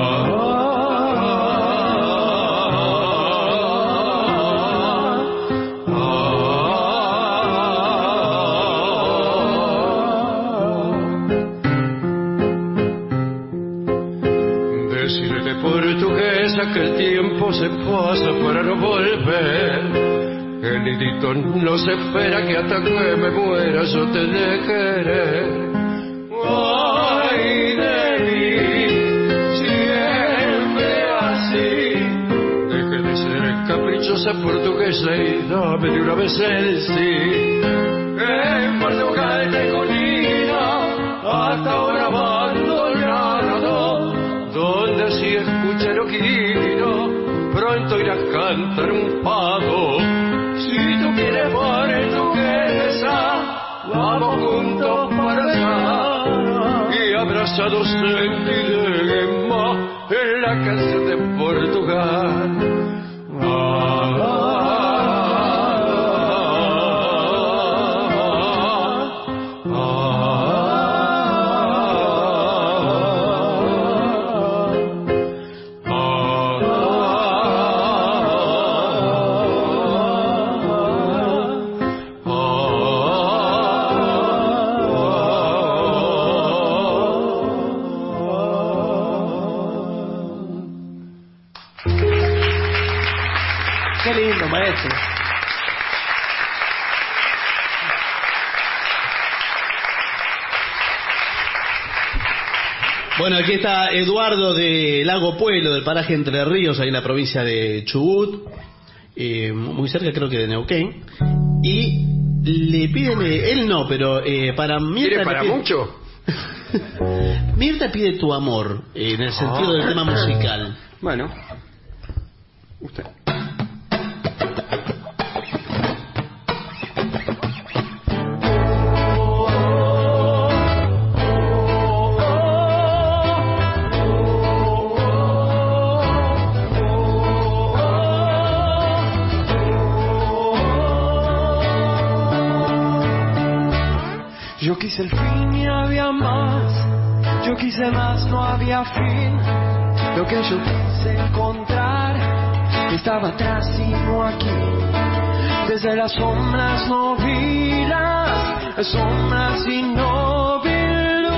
Decirte portuguesa que el tiempo se pasa para no volver. El nidito no se espera que hasta que me muera yo te de querer. Ay, de mí, siempre así. Deje de ser caprichosa portuguesa y dame de una vez el sí. En Portugal tengo nido, hasta ahora abandonado, a cantar un fado. Si tú quieres portuguesa, vamos juntos para allá. Y abrazados sentiremos en la canción de Portugal. Qué lindo, maestro. Bueno, aquí está Eduardo de Lago Pueblo, del paraje Entre Ríos, ahí en la provincia de Chubut, eh, muy cerca creo que de Neuquén, y le piden, eh, él no, pero eh, para Mirta... ¿Quiere para pide, mucho? Mirta pide tu amor, eh, en el sentido Ah. del tema musical. Bueno, usted. Yo quise el fin y había más, yo quise más, no había fin. Lo que yo quise encontrar estaba atrás y no aquí. Desde las sombras no vi las sombras y no vi luz.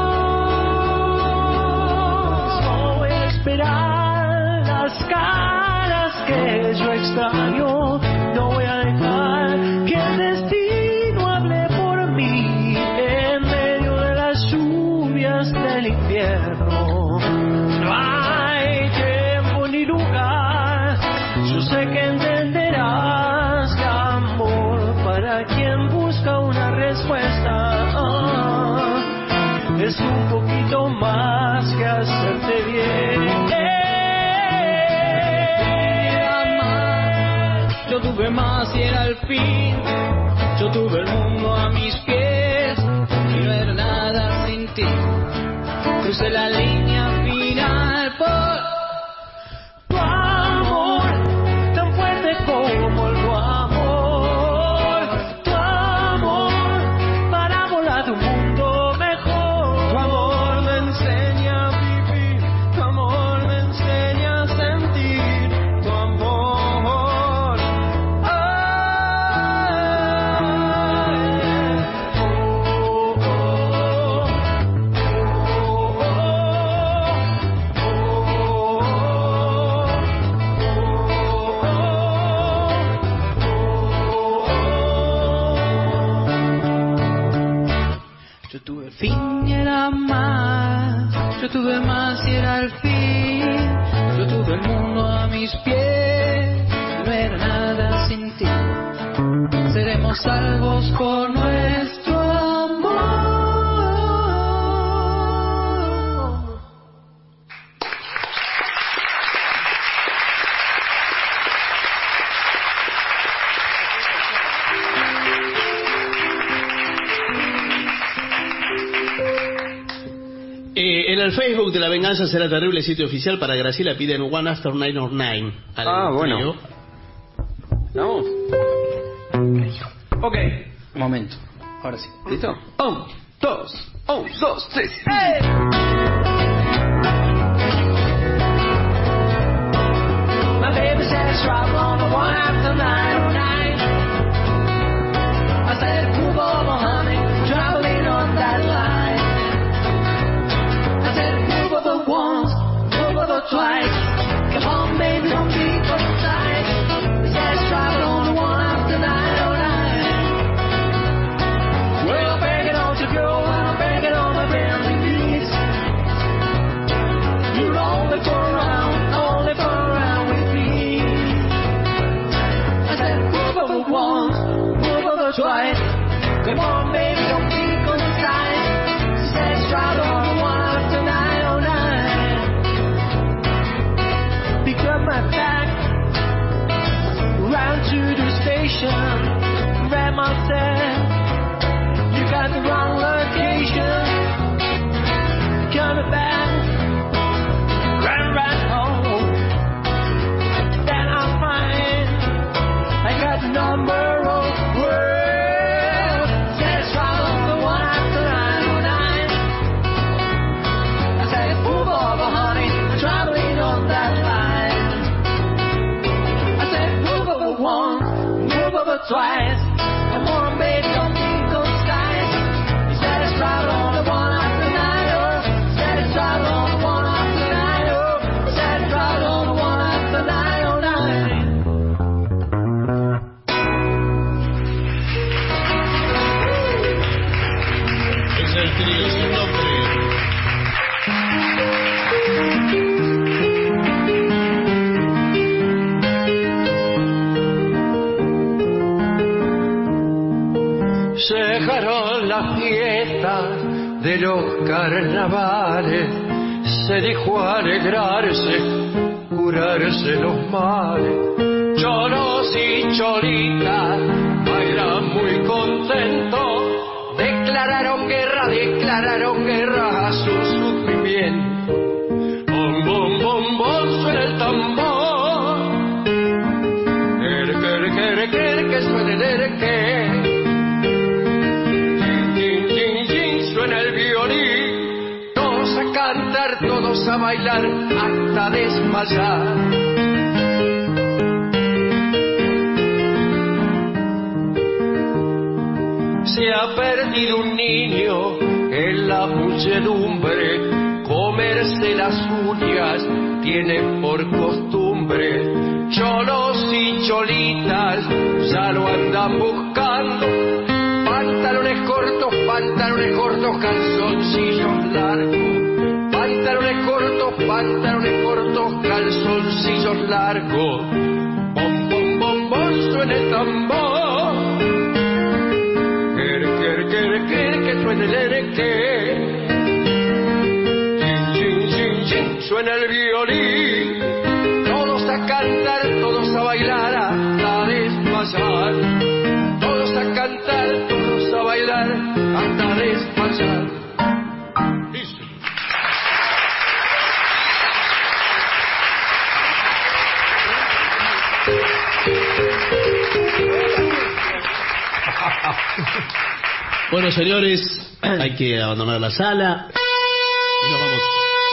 No voy a esperar las caras que yo extraño, no voy a dejar que el destino hable por mí en medio de las lluvias del infierno. No hay tiempo ni lugar, yo sé que entenderás que amor para quien busca una respuesta ah, es un poquito más que hacerte bien. Yo tuve más y era el fin. Yo tuve el mundo a mis pies y no era nada sin ti. Crucé la línea final por Tu amor, tan fuerte como el tu amor. Tu amor, para volar de un mundo mejor. Tu amor me enseña a vivir. Tu amor me enseña a sentir. Tu amor. Ay, oh, oh, Yo tuve el fin y era más. Yo tuve más y era el fin. Yo tuve el mundo a mis pies. No era nada sin ti. Seremos salvos por nuestro amor. Eh, en el Facebook de La Venganza Será Terrible, sitio oficial, para Graciela piden One After Nine or Nine. al Ah, bueno. trío. ¿Vamos? Ok, un momento. Ahora sí. ¿Listo? Un, dos, un, dos, tres. my baby said it's right on the one after nine oh nine. I said, move over, honey, traveling on that line. I said, move over once, move over twice. Come on, baby, don't be uptight. He said it's right on the one after nine oh nine. Well, I'm begging on to go, and I'm begging on my friendly knees. You're only for around, only for around with me. I said, move over once, move over twice. Come on, baby, don't be concise. She said, it's right on the one after nine oh nine. Pick up my bag, station, grandma said, you got the wrong location, coming back, right, right home, then I'll find, I got the number of words, satisfied the one after nine oh nine, I said, move over honey, I'm traveling on that line, I said, move over once, move over twice, I'm on baby, don't need those skies, he said it's right on the one after nine, oh, said it's right on the one after nine, oh, said it's right on the one after nine oh nine. Es el trío sin nombre. Se dejaron las fiestas de los carnavales, se dijo alegrarse, curarse los males. Cholos y cholitas bailan muy contentos, declararon guerra, declararon guerra a su sufrimiento. Bom, bom, bom, bom, suena el tambor, el que, el que, el que, el que suena el el que. Cantar, todos a bailar hasta desmayar. Se ha perdido un niño en la muchedumbre, comerse las uñas tiene por costumbre. Cholos y cholitas ya lo andan buscando, pantalones cortos, pantalones cortos, calzoncillos largos. Pantalones cortos, pantalones cortos, calzoncillos largos. Bom, bom, bom, bom, suena el tambor. Quer, quer, quer, quer, que suene el ereque. Chin, chin, chin, chin, suena el violín. Todos a cantar, todos a bailar hasta desmayar. Todos a cantar, todos a bailar hasta desmayar. Bueno, señores, hay que abandonar la sala y nos vamos.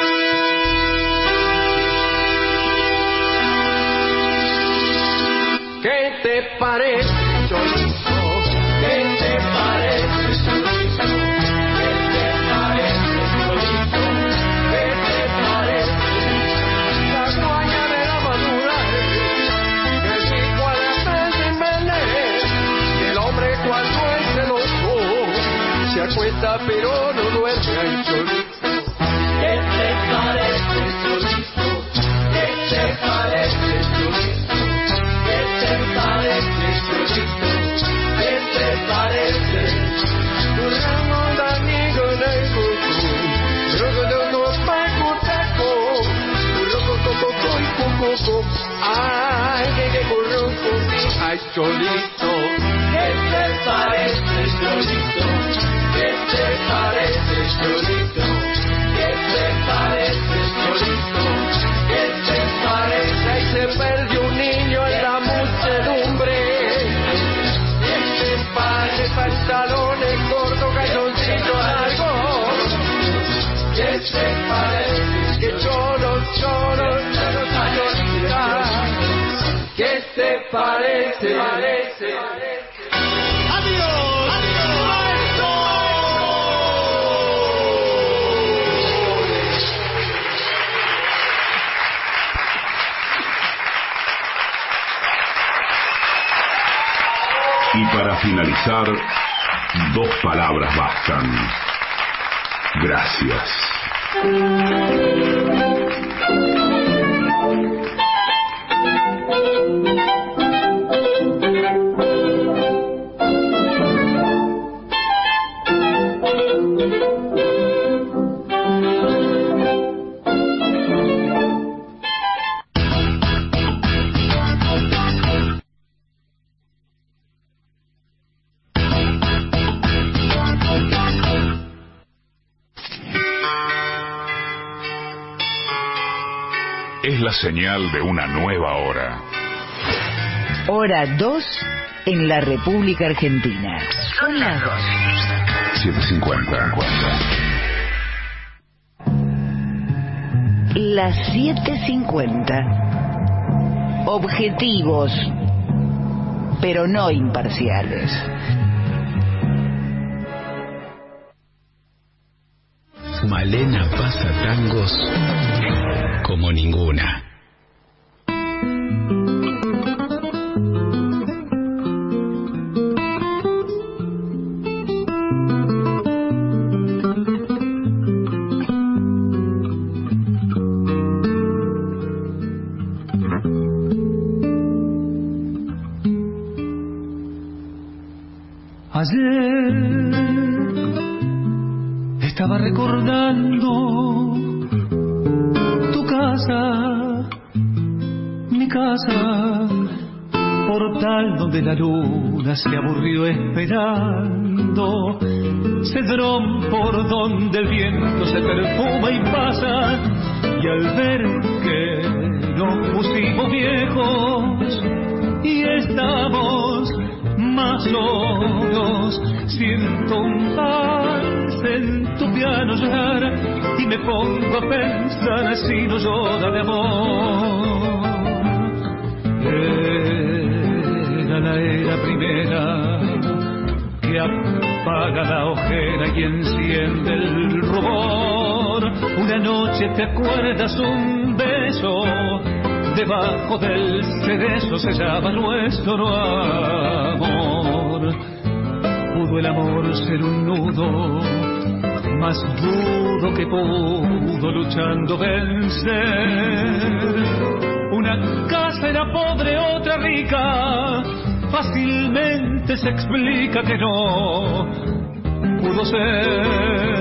¿Qué te parece, Cholito? ¿Qué te parece, Cholito? ¿Qué te parece, Cholito? ¿Qué te parece? La caña de la madura, que si cuando se envenena, el hombre cuando es celoso se acuesta pero no duerme al Cholito. ¿Qué te parece, Cholito? ¿Qué te parece, Cholito? ¿Qué te parece, Cholito? ¿Qué te parece? Duramo d'amigo nei cucu, rogo dogo pacutaco, rogo coco coi cucuco, ay que que corroco, ay Cholito. ¿Qué te parece, Cholito? ¿Qué te parece, Cholito? ¿Qué te parece, Cholito? ¿Qué te parece? Ahí se perdió un niño en la muchedumbre. ¿Qué te parece? Pantalones cortos, calzoncillos largos. ¿Qué te parece? Que cholos, cholos, cholos, cholitas. ¿Qué te parece? Parece. ¡Adiós! Y para finalizar, dos palabras bastan. Gracias. es la señal de una nueva hora. Hora dos en la República Argentina. Son las dos. siete cincuenta. Las siete cincuenta. Objetivos, pero no imparciales. Malena pasa tangos como ninguna. Ayer estaba recordando tu casa, mi casa, portal donde la luna se aburrió esperando, cedrón por donde el viento se perfuma y pasa, y al ver que nos pusimos viejos y estamos más solos, siento un vals en tu piano llorar y me pongo a pensar si no llora de amor. Era la era primera que apaga la ojera y enciende el rubor. Una noche te acuerdas un beso debajo del cerezo, se llama nuestro amor. Pudo el amor ser un nudo más duro que pudo luchando vencer. Una casa era pobre, otra rica, fácilmente se explica que no pudo ser.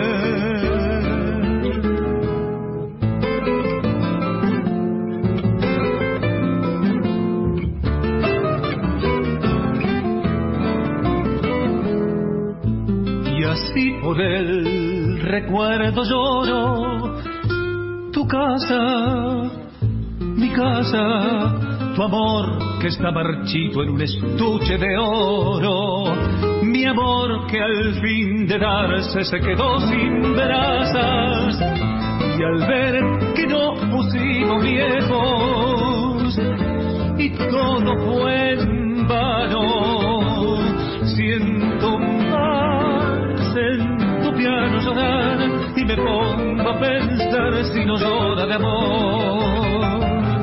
Y por el recuerdo lloro tu casa, mi casa, tu amor que está marchito en un estuche de oro, mi amor que al fin de darse se quedó sin brasas, y al ver que no pusimos viejos y todo fue en vano, siento un vals en tu piano llorar y me pongo a pensar si no llora de amor.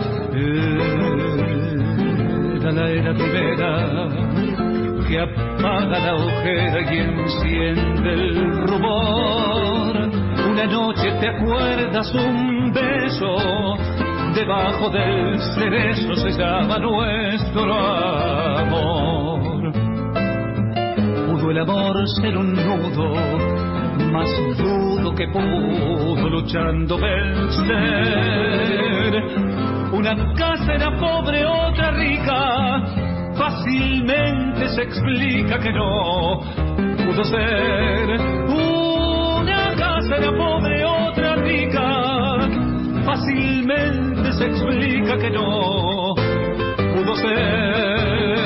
Era la era primera que apaga la ojera y enciende el rumor. Una noche te acuerdas un beso debajo del cerezo, se llama nuestro amor. Pudo el amor ser un nudo más duro que pudo luchando vencer. Una casa era pobre, otra rica, fácilmente se explica que no pudo ser. Una casa era pobre, otra rica, fácilmente se explica que no pudo ser.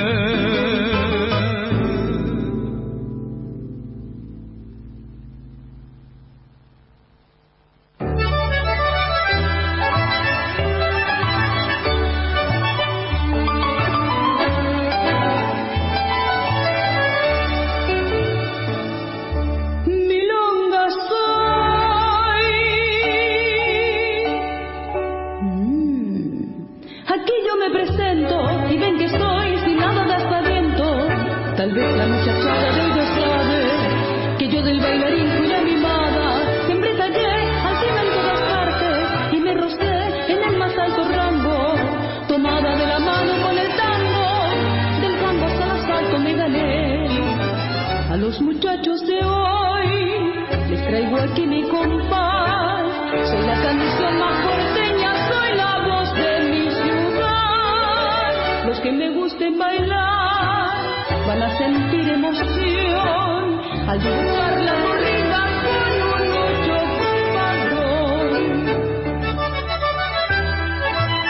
Tal vez la muchachada de ella sabe que yo del bailarín fui la mimada. Siempre tallé encima en todas partes y me rocé en el más alto rango. Tomada de la mano con el tango, del tango hasta el asalto me gané. A los muchachos de hoy les traigo aquí mi compás. Soy la canción más porteña, soy la voz de mi ciudad. Los que me gusten bailar van a sentir emoción al dibujar la corrida con un ocho compadrón.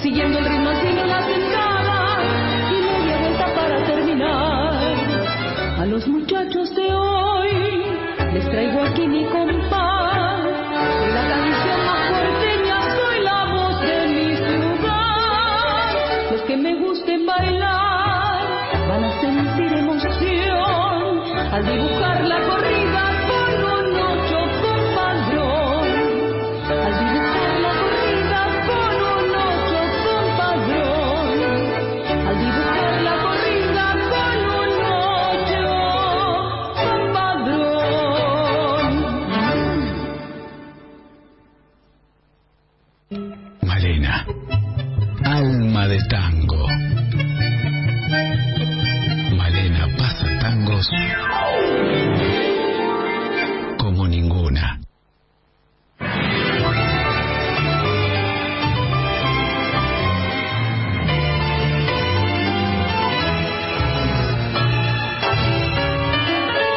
siguiendo el ritmo al filo la sentada y media vuelta para terminar. A los muchachos de hoy les traigo aquí mi compás. Soy la canción más porteña, soy la voz de mi ciudad. Los que me gusten bailar van a sentir emoción al dibujar la corrida con un ocho compadrón. Al dibujar la corrida con un ocho compadrón. Al dibujar la corrida con un ocho compadrón. Malena, alma de tango. Malena pasa tangos